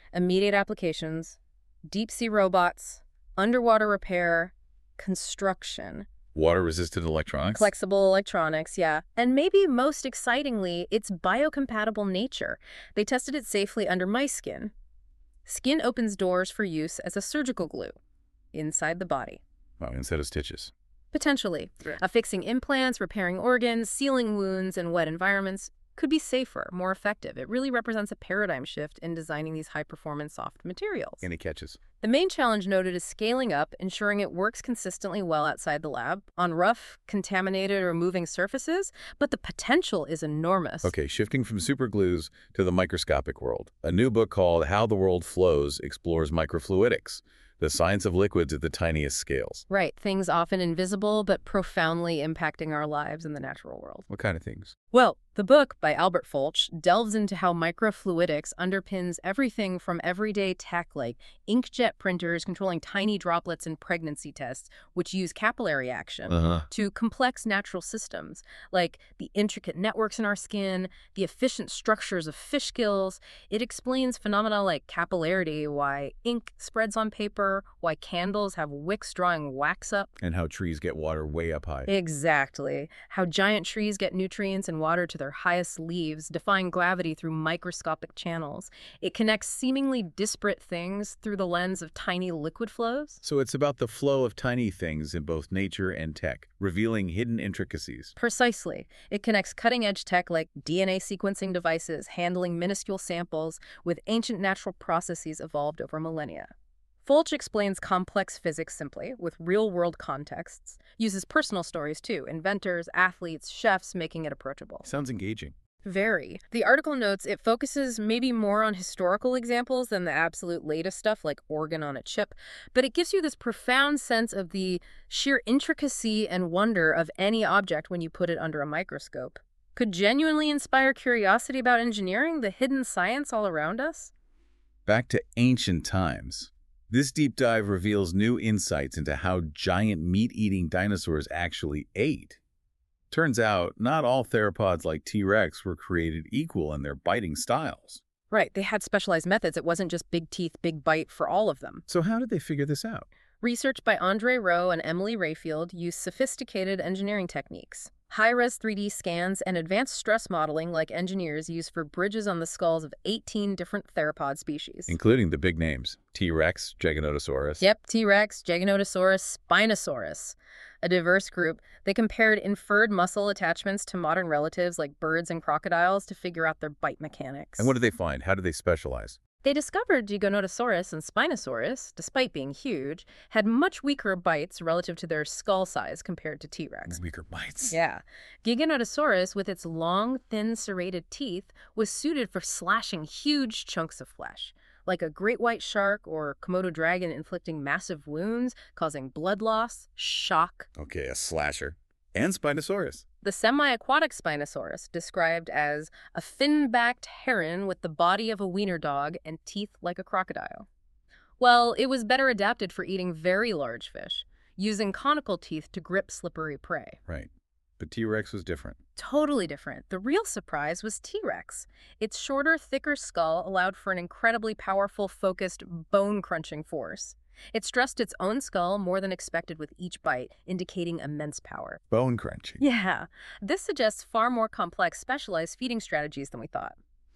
Immediate applications, deep-sea robots, underwater repair, construction. Water-resistant electronics? Flexible electronics, yeah. And maybe most excitingly, its biocompatible nature. They tested it safely under mice skin. Skin opens doors for use as a surgical glue inside the body. Wow, instead of stitches. Potentially. Affixing implants, repairing organs, sealing wounds in wet environments could be safer, more effective. It really represents a paradigm shift in designing these high-performance soft materials. Any catches? The main challenge noted is scaling up, ensuring it works consistently well outside the lab, on rough, contaminated, or moving surfaces, but the potential is enormous. Okay, shifting from superglues to the microscopic world. A new book called How the World Flows explores microfluidics, the science of liquids at the tiniest scales. Right, things often invisible but profoundly impacting our lives in the natural world. What kind of things? Well, the book by Albert Fulch delves into how microfluidics underpins everything from everyday tech like inkjet printers controlling tiny droplets in pregnancy tests, which use capillary action, Uh-huh. to complex natural systems like the intricate networks in our skin, the efficient structures of fish gills. It explains phenomena like capillarity, why ink spreads on paper, why candles have wicks drawing wax up. And how trees get water way up high. Exactly. How giant trees get nutrients and water to their highest leaves, defying gravity through microscopic channels. It connects seemingly disparate things through the lens of tiny liquid flows. So it's about the flow of tiny things in both nature and tech, revealing hidden intricacies. Precisely. It connects cutting-edge tech like D N A sequencing devices handling minuscule samples with ancient natural processes evolved over millennia. Fulch explains complex physics simply, with real-world contexts, uses personal stories too, inventors, athletes, chefs, making it approachable. Sounds engaging. Very. The article notes it focuses maybe more on historical examples than the absolute latest stuff like organ on a chip, but it gives you this profound sense of the sheer intricacy and wonder of any object when you put it under a microscope. Could genuinely inspire curiosity about engineering, the hidden science all around us? Back to ancient times. This deep dive reveals new insights into how giant meat-eating dinosaurs actually ate. Turns out, not all theropods like T-Rex were created equal in their biting styles. Right, they had specialized methods. It wasn't just big teeth, big bite for all of them. So how did they figure this out? Research by Andre Rowe and Emily Rayfield used sophisticated engineering techniques. High-res three D scans and advanced stress modeling like engineers use for bridges on the skulls of eighteen different theropod species. Including the big names, T-Rex, Giganotosaurus. Yep, T-Rex, Giganotosaurus, Spinosaurus. A diverse group. They compared inferred muscle attachments to modern relatives like birds and crocodiles to figure out their bite mechanics. And what did they find? How did they specialize? They discovered Giganotosaurus and Spinosaurus, despite being huge, had much weaker bites relative to their skull size compared to T-Rex. Weaker bites. Yeah. Giganotosaurus, with its long, thin, serrated teeth, was suited for slashing huge chunks of flesh, like a great white shark or Komodo dragon inflicting massive wounds, causing blood loss, shock. Okay, a slasher. And Spinosaurus. The semi-aquatic Spinosaurus, described as a fin-backed heron with the body of a wiener dog and teeth like a crocodile. Well, it was better adapted for eating very large fish, using conical teeth to grip slippery prey. Right. But T-Rex was different. Totally different. The real surprise was T-Rex. Its shorter, thicker skull allowed for an incredibly powerful, focused, bone-crunching force. It stressed its own skull more than expected with each bite, indicating immense power. Bone crunching. Yeah, this suggests far more complex, specialized feeding strategies than we thought.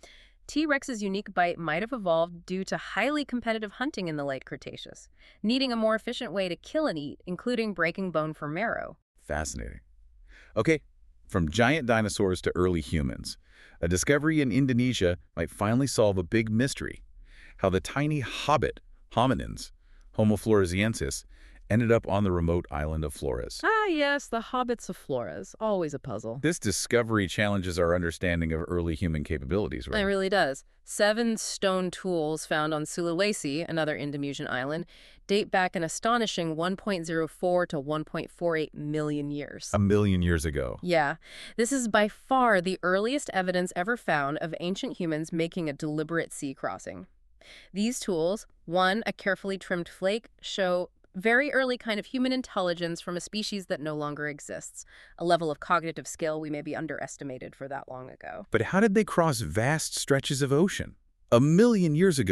T-Rex's unique bite might have evolved due to highly competitive hunting in the late Cretaceous, needing a more efficient way to kill and eat, including breaking bone for marrow. Fascinating. Okay, from giant dinosaurs to early humans, a discovery in Indonesia might finally solve a big mystery: how the tiny hobbit hominins, Homo floresiensis, ended up on the remote island of Flores. Ah, yes, the hobbits of Flores. Always a puzzle. This discovery challenges our understanding of early human capabilities, right? It really does. Seven stone tools found on Sulawesi, another Indonesian island, date back an astonishing one point zero four to one point four eight million years. A million years ago. Yeah. This is by far the earliest evidence ever found of ancient humans making a deliberate sea crossing. These tools, one, a carefully trimmed flake, show very early kind of human intelligence from a species that no longer exists, a level of cognitive skill we maybe underestimated for that long ago. But how did they cross vast stretches of ocean? A million years ago,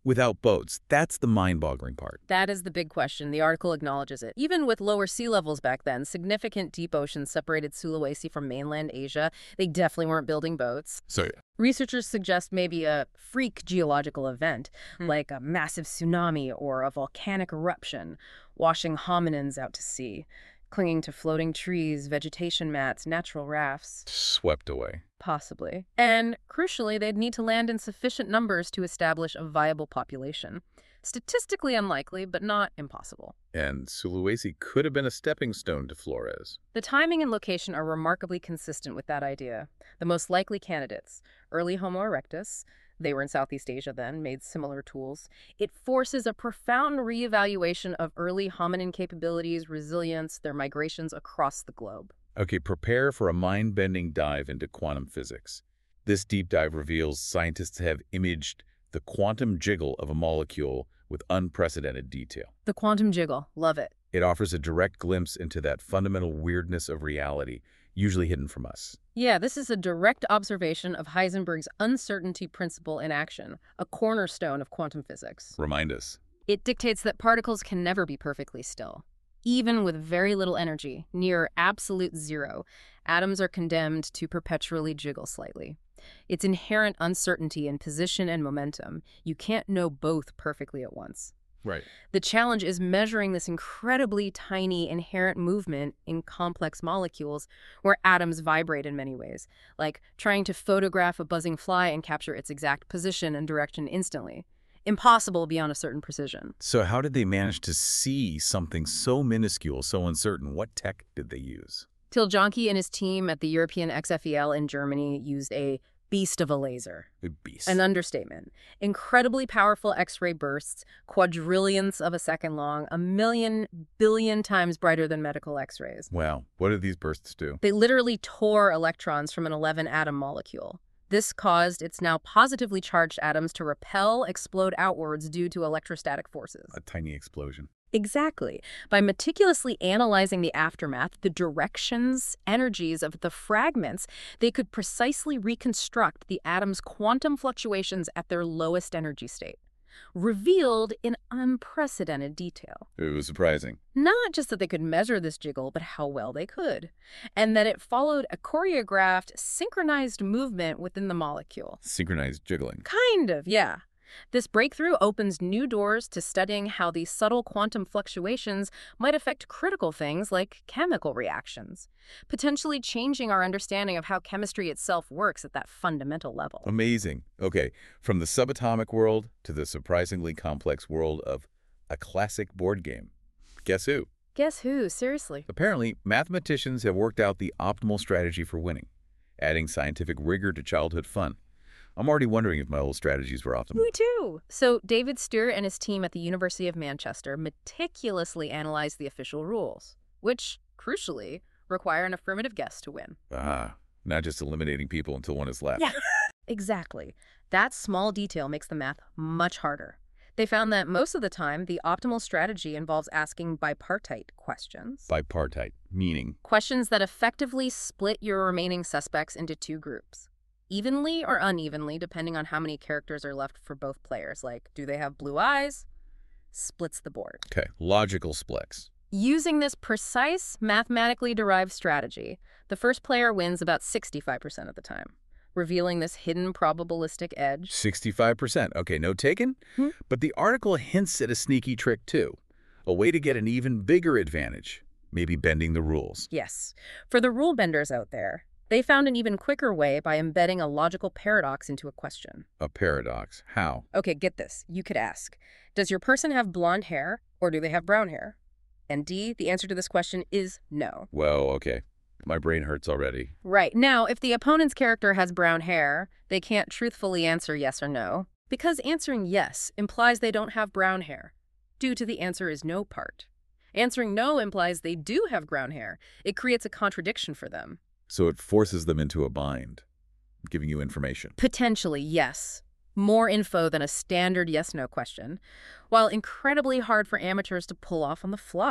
Without boats. That's the mind-boggling part. That is the big question. The article acknowledges it. Even with lower sea levels back then, significant deep oceans separated Sulawesi from mainland Asia. They definitely weren't building boats. So, yeah. Researchers suggest maybe a freak geological event, Hmm. like a massive tsunami or a volcanic eruption, washing hominins out to sea, clinging to floating trees, vegetation mats, natural rafts. Swept away. Possibly. And crucially, they'd need to land in sufficient numbers to establish a viable population. Statistically unlikely, but not impossible. And Sulawesi could have been a stepping stone to Flores. The timing and location are remarkably consistent with that idea. The most likely candidates, early Homo erectus, they were in Southeast Asia then, made similar tools. It forces a profound reevaluation of early hominin capabilities, resilience, their migrations across the globe. Okay, prepare for a mind-bending dive into quantum physics. This deep dive reveals scientists have imaged the quantum jiggle of a molecule with unprecedented detail. The quantum jiggle, love it. It offers a direct glimpse into that fundamental weirdness of reality, usually hidden from us. Yeah, this is a direct observation of Heisenberg's uncertainty principle in action, a cornerstone of quantum physics. Remind us. It dictates that particles can never be perfectly still. Even with very little energy, near absolute zero, atoms are condemned to perpetually jiggle slightly. It's inherent uncertainty in position and momentum. You can't know both perfectly at once. Right. The challenge is measuring this incredibly tiny inherent movement in complex molecules where atoms vibrate in many ways, like trying to photograph a buzzing fly and capture its exact position and direction instantly. Impossible beyond a certain precision. So how did they manage to see something so minuscule, so uncertain? What tech did they use? Till Jahnke and his team at the European X F E L in Germany used a beast of a laser. A beast. An understatement. Incredibly powerful X-ray bursts, quadrillions of a second long, a million billion times brighter than medical X-rays. Wow. What did these bursts do? They literally tore electrons from an eleven atom molecule. This caused its now positively charged atoms to repel, explode outwards due to electrostatic forces. A tiny explosion. Exactly. By meticulously analyzing the aftermath, the directions, energies of the fragments, they could precisely reconstruct the atom's quantum fluctuations at their lowest energy state, revealed in unprecedented detail. It was surprising. Not just that they could measure this jiggle, but how well they could, and that it followed a choreographed, synchronized movement within the molecule. Synchronized jiggling. Kind of, yeah. This breakthrough opens new doors to studying how these subtle quantum fluctuations might affect critical things like chemical reactions, potentially changing our understanding of how chemistry itself works at that fundamental level. Amazing. Okay, from the subatomic world to the surprisingly complex world of a classic board game. Guess who? Guess who? Seriously. Apparently, mathematicians have worked out the optimal strategy for winning, adding scientific rigor to childhood fun. I'm already wondering if my old strategies were optimal. Me too. So David Stewart and his team at the University of Manchester meticulously analyzed the official rules, which, crucially, require an affirmative guess to win. Ah, not just eliminating people until one is left. Yeah, exactly. That small detail makes the math much harder. They found that most of the time, the optimal strategy involves asking bipartite questions. Bipartite, meaning? Questions that effectively split your remaining suspects into two groups. Evenly or unevenly, depending on how many characters are left for both players. Like, do they have blue eyes? Splits the board. Okay, logical splits. Using this precise, mathematically derived strategy, the first player wins about sixty-five percent of the time, revealing this hidden probabilistic edge. sixty-five percent. Okay, no taken? Hmm? But the article hints at a sneaky trick, too. A way to get an even bigger advantage. Maybe bending the rules. Yes. For the rule benders out there, they found an even quicker way by embedding a logical paradox into a question. A paradox. How? Okay, get this. You could ask, does your person have blonde hair or do they have brown hair? And D, the answer to this question is no. Well, okay. My brain hurts already. Right. Now, if the opponent's character has brown hair, they can't truthfully answer yes or no, because answering yes implies they don't have brown hair, due to the answer is no part. Answering no implies they do have brown hair. It creates a contradiction for them. So it forces them into a bind, giving you information. Potentially, yes. More info than a standard yes-no question, while incredibly hard for amateurs to pull off on the fly.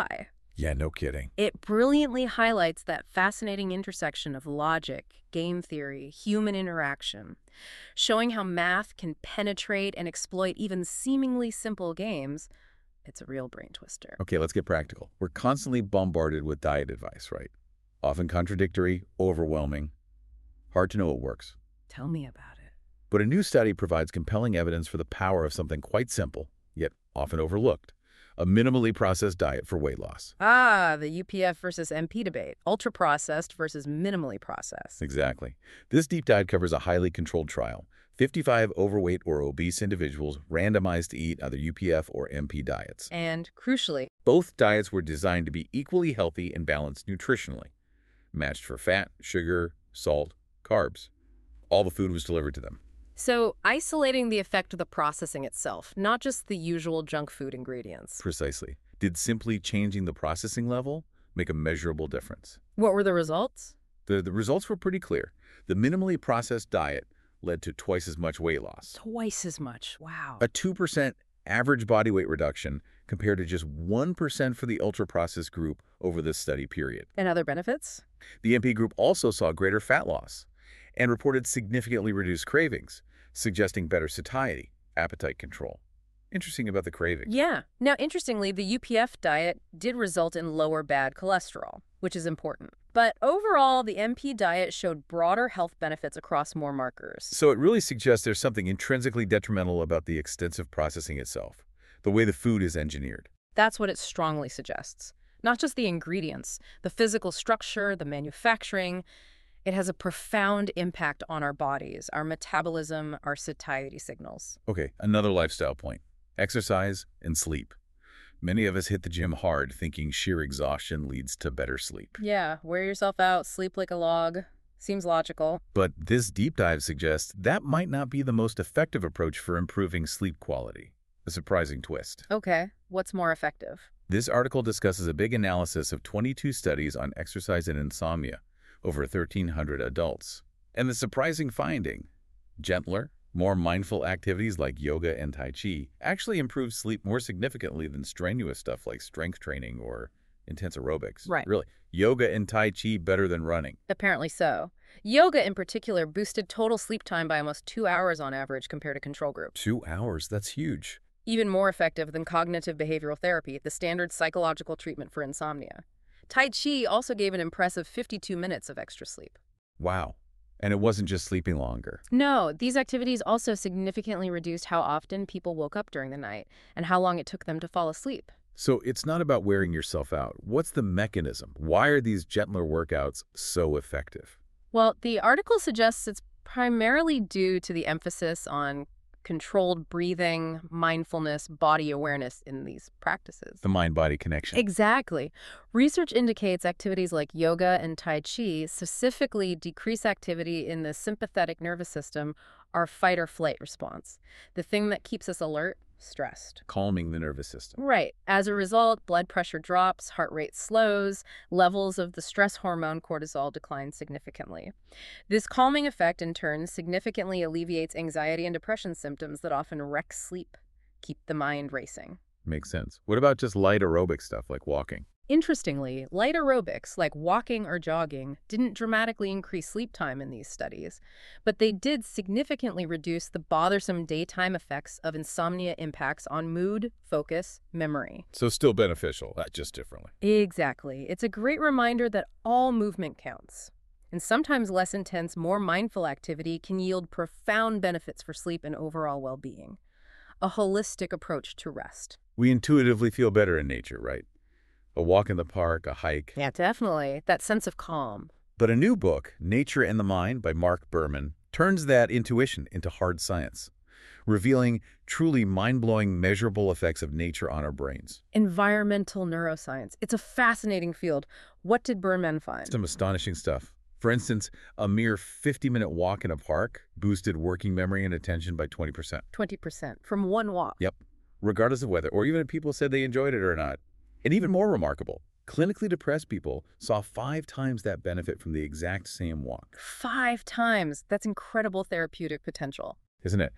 Yeah, no kidding. It brilliantly highlights that fascinating intersection of logic, game theory, human interaction, showing how math can penetrate and exploit even seemingly simple games. It's a real brain twister. Okay, let's get practical. We're constantly bombarded with diet advice, right? Often contradictory, overwhelming. Hard to know what works. Tell me about it. But a new study provides compelling evidence for the power of something quite simple, yet often overlooked. A minimally processed diet for weight loss. Ah, the U P F versus M P debate. Ultra-processed versus minimally processed. Exactly. This deep dive covers a highly controlled trial. fifty-five overweight or obese individuals randomized to eat either U P F or M P diets. And, crucially, Both diets were designed to be equally healthy and balanced nutritionally. Matched for fat, sugar, salt, carbs. All the food was delivered to them. so isolating the effect of the processing itself, not just the usual junk food ingredients. Precisely. Did simply changing the processing level make a measurable difference? What were the results? The, the results were pretty clear. The minimally processed diet led to twice as much weight loss. Twice as much. Wow. A two percent average body weight reduction compared to just one percent for the ultra-processed group over this study period. And other benefits? The M P group also saw greater fat loss and reported significantly reduced cravings, suggesting better satiety, appetite control. Interesting about the cravings. Yeah. Now, interestingly, the U P F diet did result in lower bad cholesterol, which is important. But overall, the M P diet showed broader health benefits across more markers. So it really suggests there's something intrinsically detrimental about the extensive processing itself, the way the food is engineered. That's what it strongly suggests. Not just the ingredients, the physical structure, the manufacturing. It has a profound impact on our bodies, our metabolism, our satiety signals. Okay, another lifestyle point. Exercise and sleep. Many of us hit the gym hard, thinking sheer exhaustion leads to better sleep. Yeah, wear yourself out, sleep like a log. Seems logical. But this deep dive suggests that might not be the most effective approach for improving sleep quality. A surprising twist. Okay, what's more effective? This article discusses a big analysis of twenty-two studies on exercise and insomnia, over thirteen hundred adults. And the surprising finding, gentler, more mindful activities like yoga and Tai Chi actually improve sleep more significantly than strenuous stuff like strength training or intense aerobics. Right. Really, yoga and Tai Chi better than running. Apparently so. Yoga in particular boosted total sleep time by almost two hours on average compared to control group. Two hours, that's huge. Even more effective than cognitive behavioral therapy, the standard psychological treatment for insomnia. Tai Chi also gave an impressive fifty-two minutes of extra sleep. Wow. And it wasn't just sleeping longer. No, these activities also significantly reduced how often people woke up during the night and how long it took them to fall asleep. So it's not about wearing yourself out. What's the mechanism? Why are these gentler workouts so effective? Well, the article suggests it's primarily due to the emphasis on controlled breathing, mindfulness, body awareness in these practices. The mind-body connection. Exactly. Research indicates activities like yoga and Tai Chi specifically decrease activity in the sympathetic nervous system, our fight or flight response, the thing that keeps us alert, stressed. Calming the nervous system. Right. As a result, blood pressure drops, heart rate slows, levels of the stress hormone cortisol decline significantly. This calming effect, in turn, significantly alleviates anxiety and depression symptoms that often wreck sleep, keep the mind racing. Makes sense. What about just light aerobic stuff like walking? Interestingly, light aerobics, like walking or jogging, didn't dramatically increase sleep time in these studies, but they did significantly reduce the bothersome daytime effects of insomnia impacts on mood, focus, memory. So still beneficial, uh, just differently. Exactly. It's a great reminder that all movement counts. And sometimes less intense, more mindful activity can yield profound benefits for sleep and overall well-being. A holistic approach to rest. We intuitively feel better in nature, right? A walk in the park, a hike. Yeah, definitely. That sense of calm. But a new book, Nature and the Mind by Mark Berman, turns that intuition into hard science, revealing truly mind-blowing measurable effects of nature on our brains. Environmental neuroscience. It's a fascinating field. What did Berman find? Some astonishing stuff. For instance, a mere fifty-minute walk in a park boosted working memory and attention by twenty percent. twenty percent from one walk. Yep. Regardless of whether, or even if people said they enjoyed it or not. And even more remarkable, clinically depressed people saw five times that benefit from the exact same walk. Five times. That's incredible therapeutic potential. Isn't it?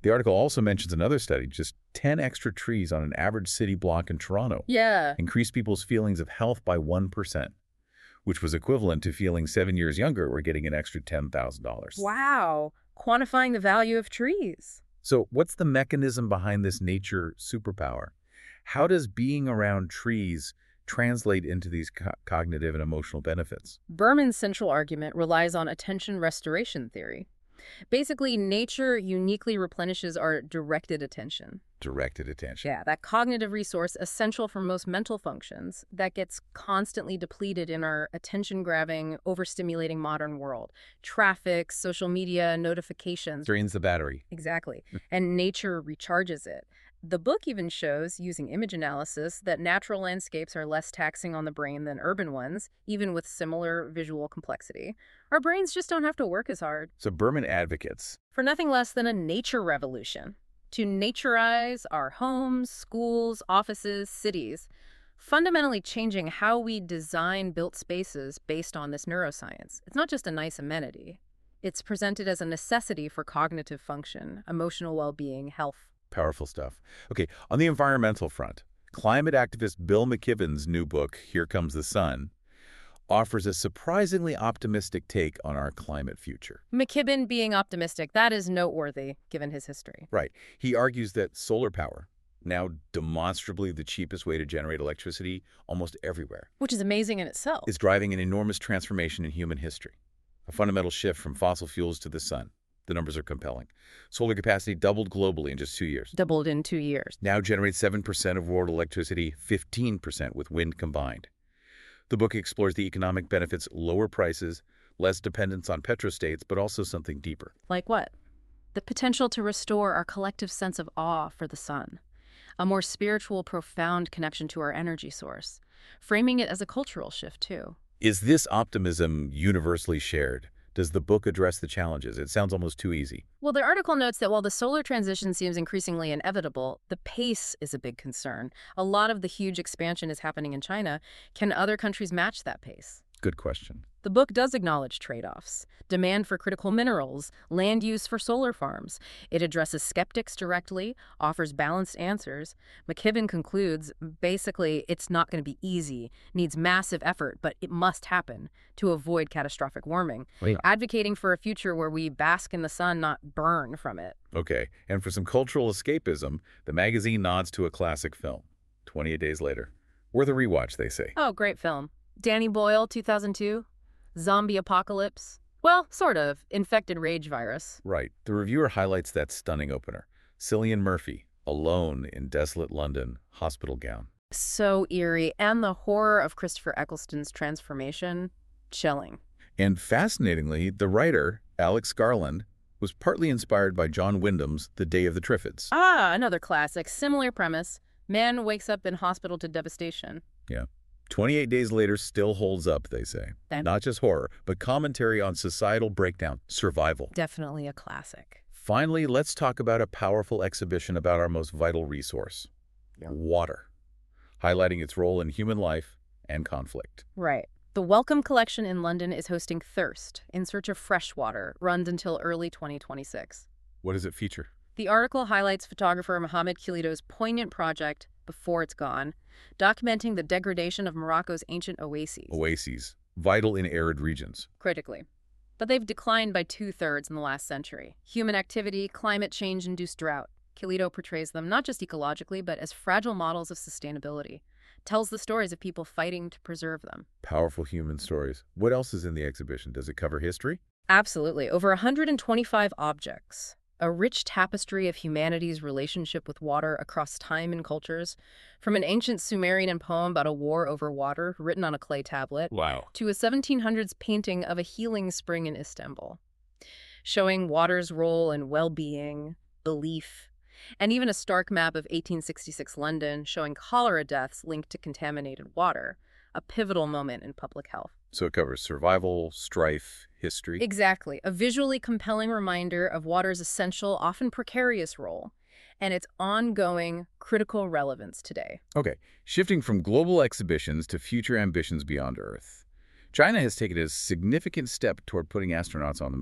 The article also mentions another study, just ten extra trees on an average city block in Toronto Yeah. increased people's feelings of health by one percent, which was equivalent to feeling seven years younger or getting an extra ten thousand dollars. Wow. Quantifying the value of trees. So what's the mechanism behind this nature superpower? How does being around trees translate into these co cognitive and emotional benefits? Berman's central argument relies on attention restoration theory. Basically, nature uniquely replenishes our directed attention. Directed attention. Yeah, that cognitive resource essential for most mental functions that gets constantly depleted in our attention-grabbing, overstimulating modern world. Traffic, social media, notifications. Drains the battery. Exactly. And nature recharges it. The book even shows, using image analysis, that natural landscapes are less taxing on the brain than urban ones, even with similar visual complexity. Our brains just don't have to work as hard. So Berman advocates For nothing less than a nature revolution. To naturize our homes, schools, offices, cities, fundamentally changing how we design built spaces based on this neuroscience. It's not just a nice amenity. It's presented as a necessity for cognitive function, emotional well-being, health. powerful stuff. Okay, on the environmental front, climate activist Bill McKibben's new book, Here Comes the Sun, offers a surprisingly optimistic take on our climate future. McKibben being optimistic, that is noteworthy, given his history. Right. He argues that solar power, now demonstrably the cheapest way to generate electricity almost everywhere, Which is amazing in itself. is driving an enormous transformation in human history. A fundamental shift from fossil fuels to the sun. The numbers are compelling. Solar capacity doubled globally in just two years. Doubled in two years. Now generates seven percent of world electricity, fifteen percent with wind combined. The book explores the economic benefits, lower prices, less dependence on petrostates, but also something deeper. Like what? The potential to restore our collective sense of awe for the sun. A more spiritual, profound connection to our energy source. Framing it as a cultural shift, too. Is this optimism universally shared? Does the book address the challenges? It sounds almost too easy. Well, the article notes that while the solar transition seems increasingly inevitable, the pace is a big concern. A lot of the huge expansion is happening in China. Can other countries match that pace? Good question. The book does acknowledge trade-offs. Demand for critical minerals, land use for solar farms. It addresses skeptics directly, offers balanced answers. McKibben concludes, basically, it's not going to be easy, needs massive effort, but it must happen to avoid catastrophic warming, Wait. advocating for a future where we bask in the sun, not burn from it. Okay, and for some cultural escapism, the magazine nods to a classic film, twenty-eight Days Later. Worth a rewatch, they say. Oh, great film. Danny Boyle, two thousand two. Zombie apocalypse. Well, sort of. Infected rage virus. Right. The reviewer highlights that stunning opener. Cillian Murphy, alone in desolate London, hospital gown. So eerie. And the horror of Christopher Eccleston's transformation. Chilling. And fascinatingly, the writer, Alex Garland, was partly inspired by John Wyndham's The Day of the Triffids. Ah, another classic. Similar premise. Man wakes up in hospital to devastation. Yeah. twenty-eight Days Later still holds up, they say. Then- Not just horror, but commentary on societal breakdown, survival. Definitely a classic. Finally, let's talk about a powerful exhibition about our most vital resource, Yeah. water, highlighting its role in human life and conflict. Right. The Wellcome Collection in London is hosting Thirst, in search of fresh water, runs until early twenty twenty-six. What does it feature? The article highlights photographer Mohamed Kilito's poignant project, Before It's Gone, documenting the degradation of Morocco's ancient oases. Oases, vital in arid regions. Critically. But they've declined by two-thirds in the last century. Human activity, climate change-induced drought. Kilito portrays them not just ecologically, but as fragile models of sustainability. Tells the stories of people fighting to preserve them. Powerful human stories. What else is in the exhibition? Does it cover history? Absolutely. Over one hundred twenty-five objects. A rich tapestry of humanity's relationship with water across time and cultures, from an ancient Sumerian poem about a war over water written on a clay tablet, Wow. to a seventeen hundreds painting of a healing spring in Istanbul, showing water's role in well-being, belief, and even a stark map of eighteen sixty-six London showing cholera deaths linked to contaminated water, a pivotal moment in public health. So it covers survival, strife, history. Exactly. A visually compelling reminder of water's essential, often precarious role, and its ongoing, critical relevance today. Okay, shifting from global exhibitions to future ambitions beyond Earth. China has taken a significant step toward putting astronauts on the moon.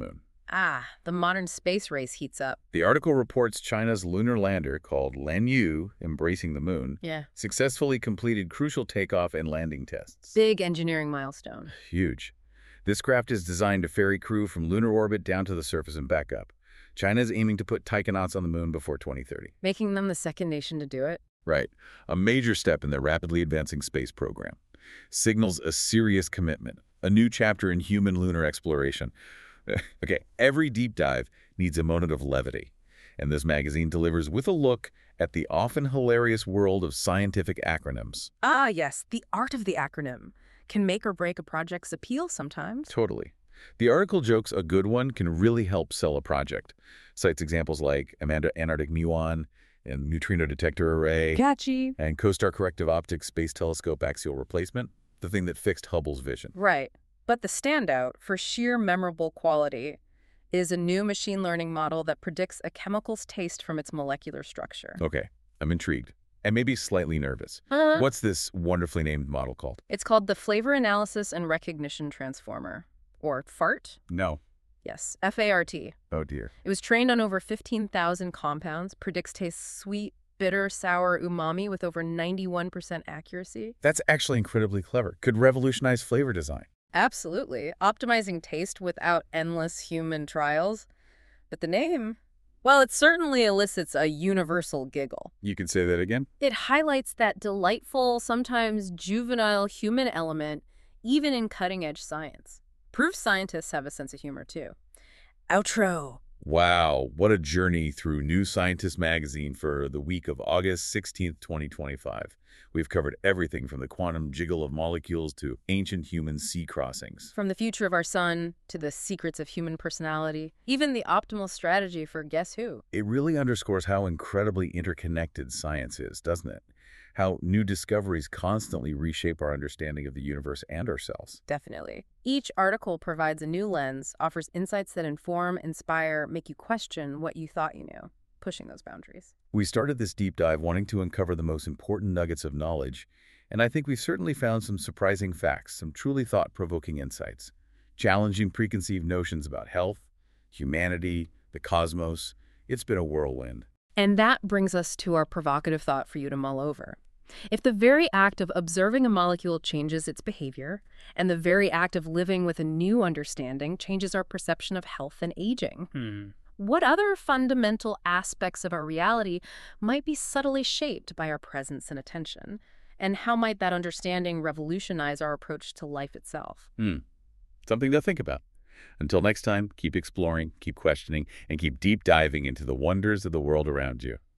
Ah, the modern space race heats up. The article reports China's lunar lander, called Lanyu, embracing the moon, Yeah. successfully completed crucial takeoff and landing tests. Big engineering milestone. Huge. This craft is designed to ferry crew from lunar orbit down to the surface and back up. China is aiming to put taikonauts on the moon before twenty thirty. Making them the second nation to do it. Right. A major step in their rapidly advancing space program. Signals a serious commitment, a new chapter in human lunar exploration. Okay, every deep dive needs a moment of levity, and this magazine delivers with a look at the often hilarious world of scientific acronyms. Ah, yes, the art of the acronym can make or break a project's appeal sometimes. Totally. The article jokes a good one can really help sell a project. Cites examples like Amanda Antarctic muon and neutrino detector array Catchy. and CoStar corrective optics space telescope axial replacement, the thing that fixed Hubble's vision. Right. But the standout, for sheer memorable quality, is a new machine learning model that predicts a chemical's taste from its molecular structure. Okay, I'm intrigued and maybe slightly nervous. Uh, What's this wonderfully named model called? It's called the Flavor Analysis and Recognition Transformer, or FART. No. Yes, F A R T. Oh, dear. It was trained on over fifteen thousand compounds, predicts tastes sweet, bitter, sour, umami with over ninety-one percent accuracy. That's actually incredibly clever. Could revolutionize flavor design. Absolutely. Optimizing taste without endless human trials. But the name, well, it certainly elicits a universal giggle. You can say that again? It highlights that delightful, sometimes juvenile human element, even in cutting-edge science. Proof scientists have a sense of humor, too. Outro. Wow, what a journey through New Scientist magazine for the week of August sixteenth, twenty twenty-five. We've covered everything from the quantum jiggle of molecules to ancient human sea crossings. From the future of our sun to the secrets of human personality, even the optimal strategy for guess who. It really underscores how incredibly interconnected science is, doesn't it? How new discoveries constantly reshape our understanding of the universe and ourselves. Definitely. Each article provides a new lens, offers insights that inform, inspire, make you question what you thought you knew, pushing those boundaries. We started this deep dive wanting to uncover the most important nuggets of knowledge, and I think we've certainly found some surprising facts, some truly thought-provoking insights, challenging preconceived notions about health, humanity, the cosmos. It's been a whirlwind. And that brings us to our provocative thought for you to mull over. If the very act of observing a molecule changes its behavior, and the very act of living with a new understanding changes our perception of health and aging, Hmm. what other fundamental aspects of our reality might be subtly shaped by our presence and attention? And how might that understanding revolutionize our approach to life itself? Hmm. Something to think about. Until next time, keep exploring, keep questioning, and keep deep diving into the wonders of the world around you.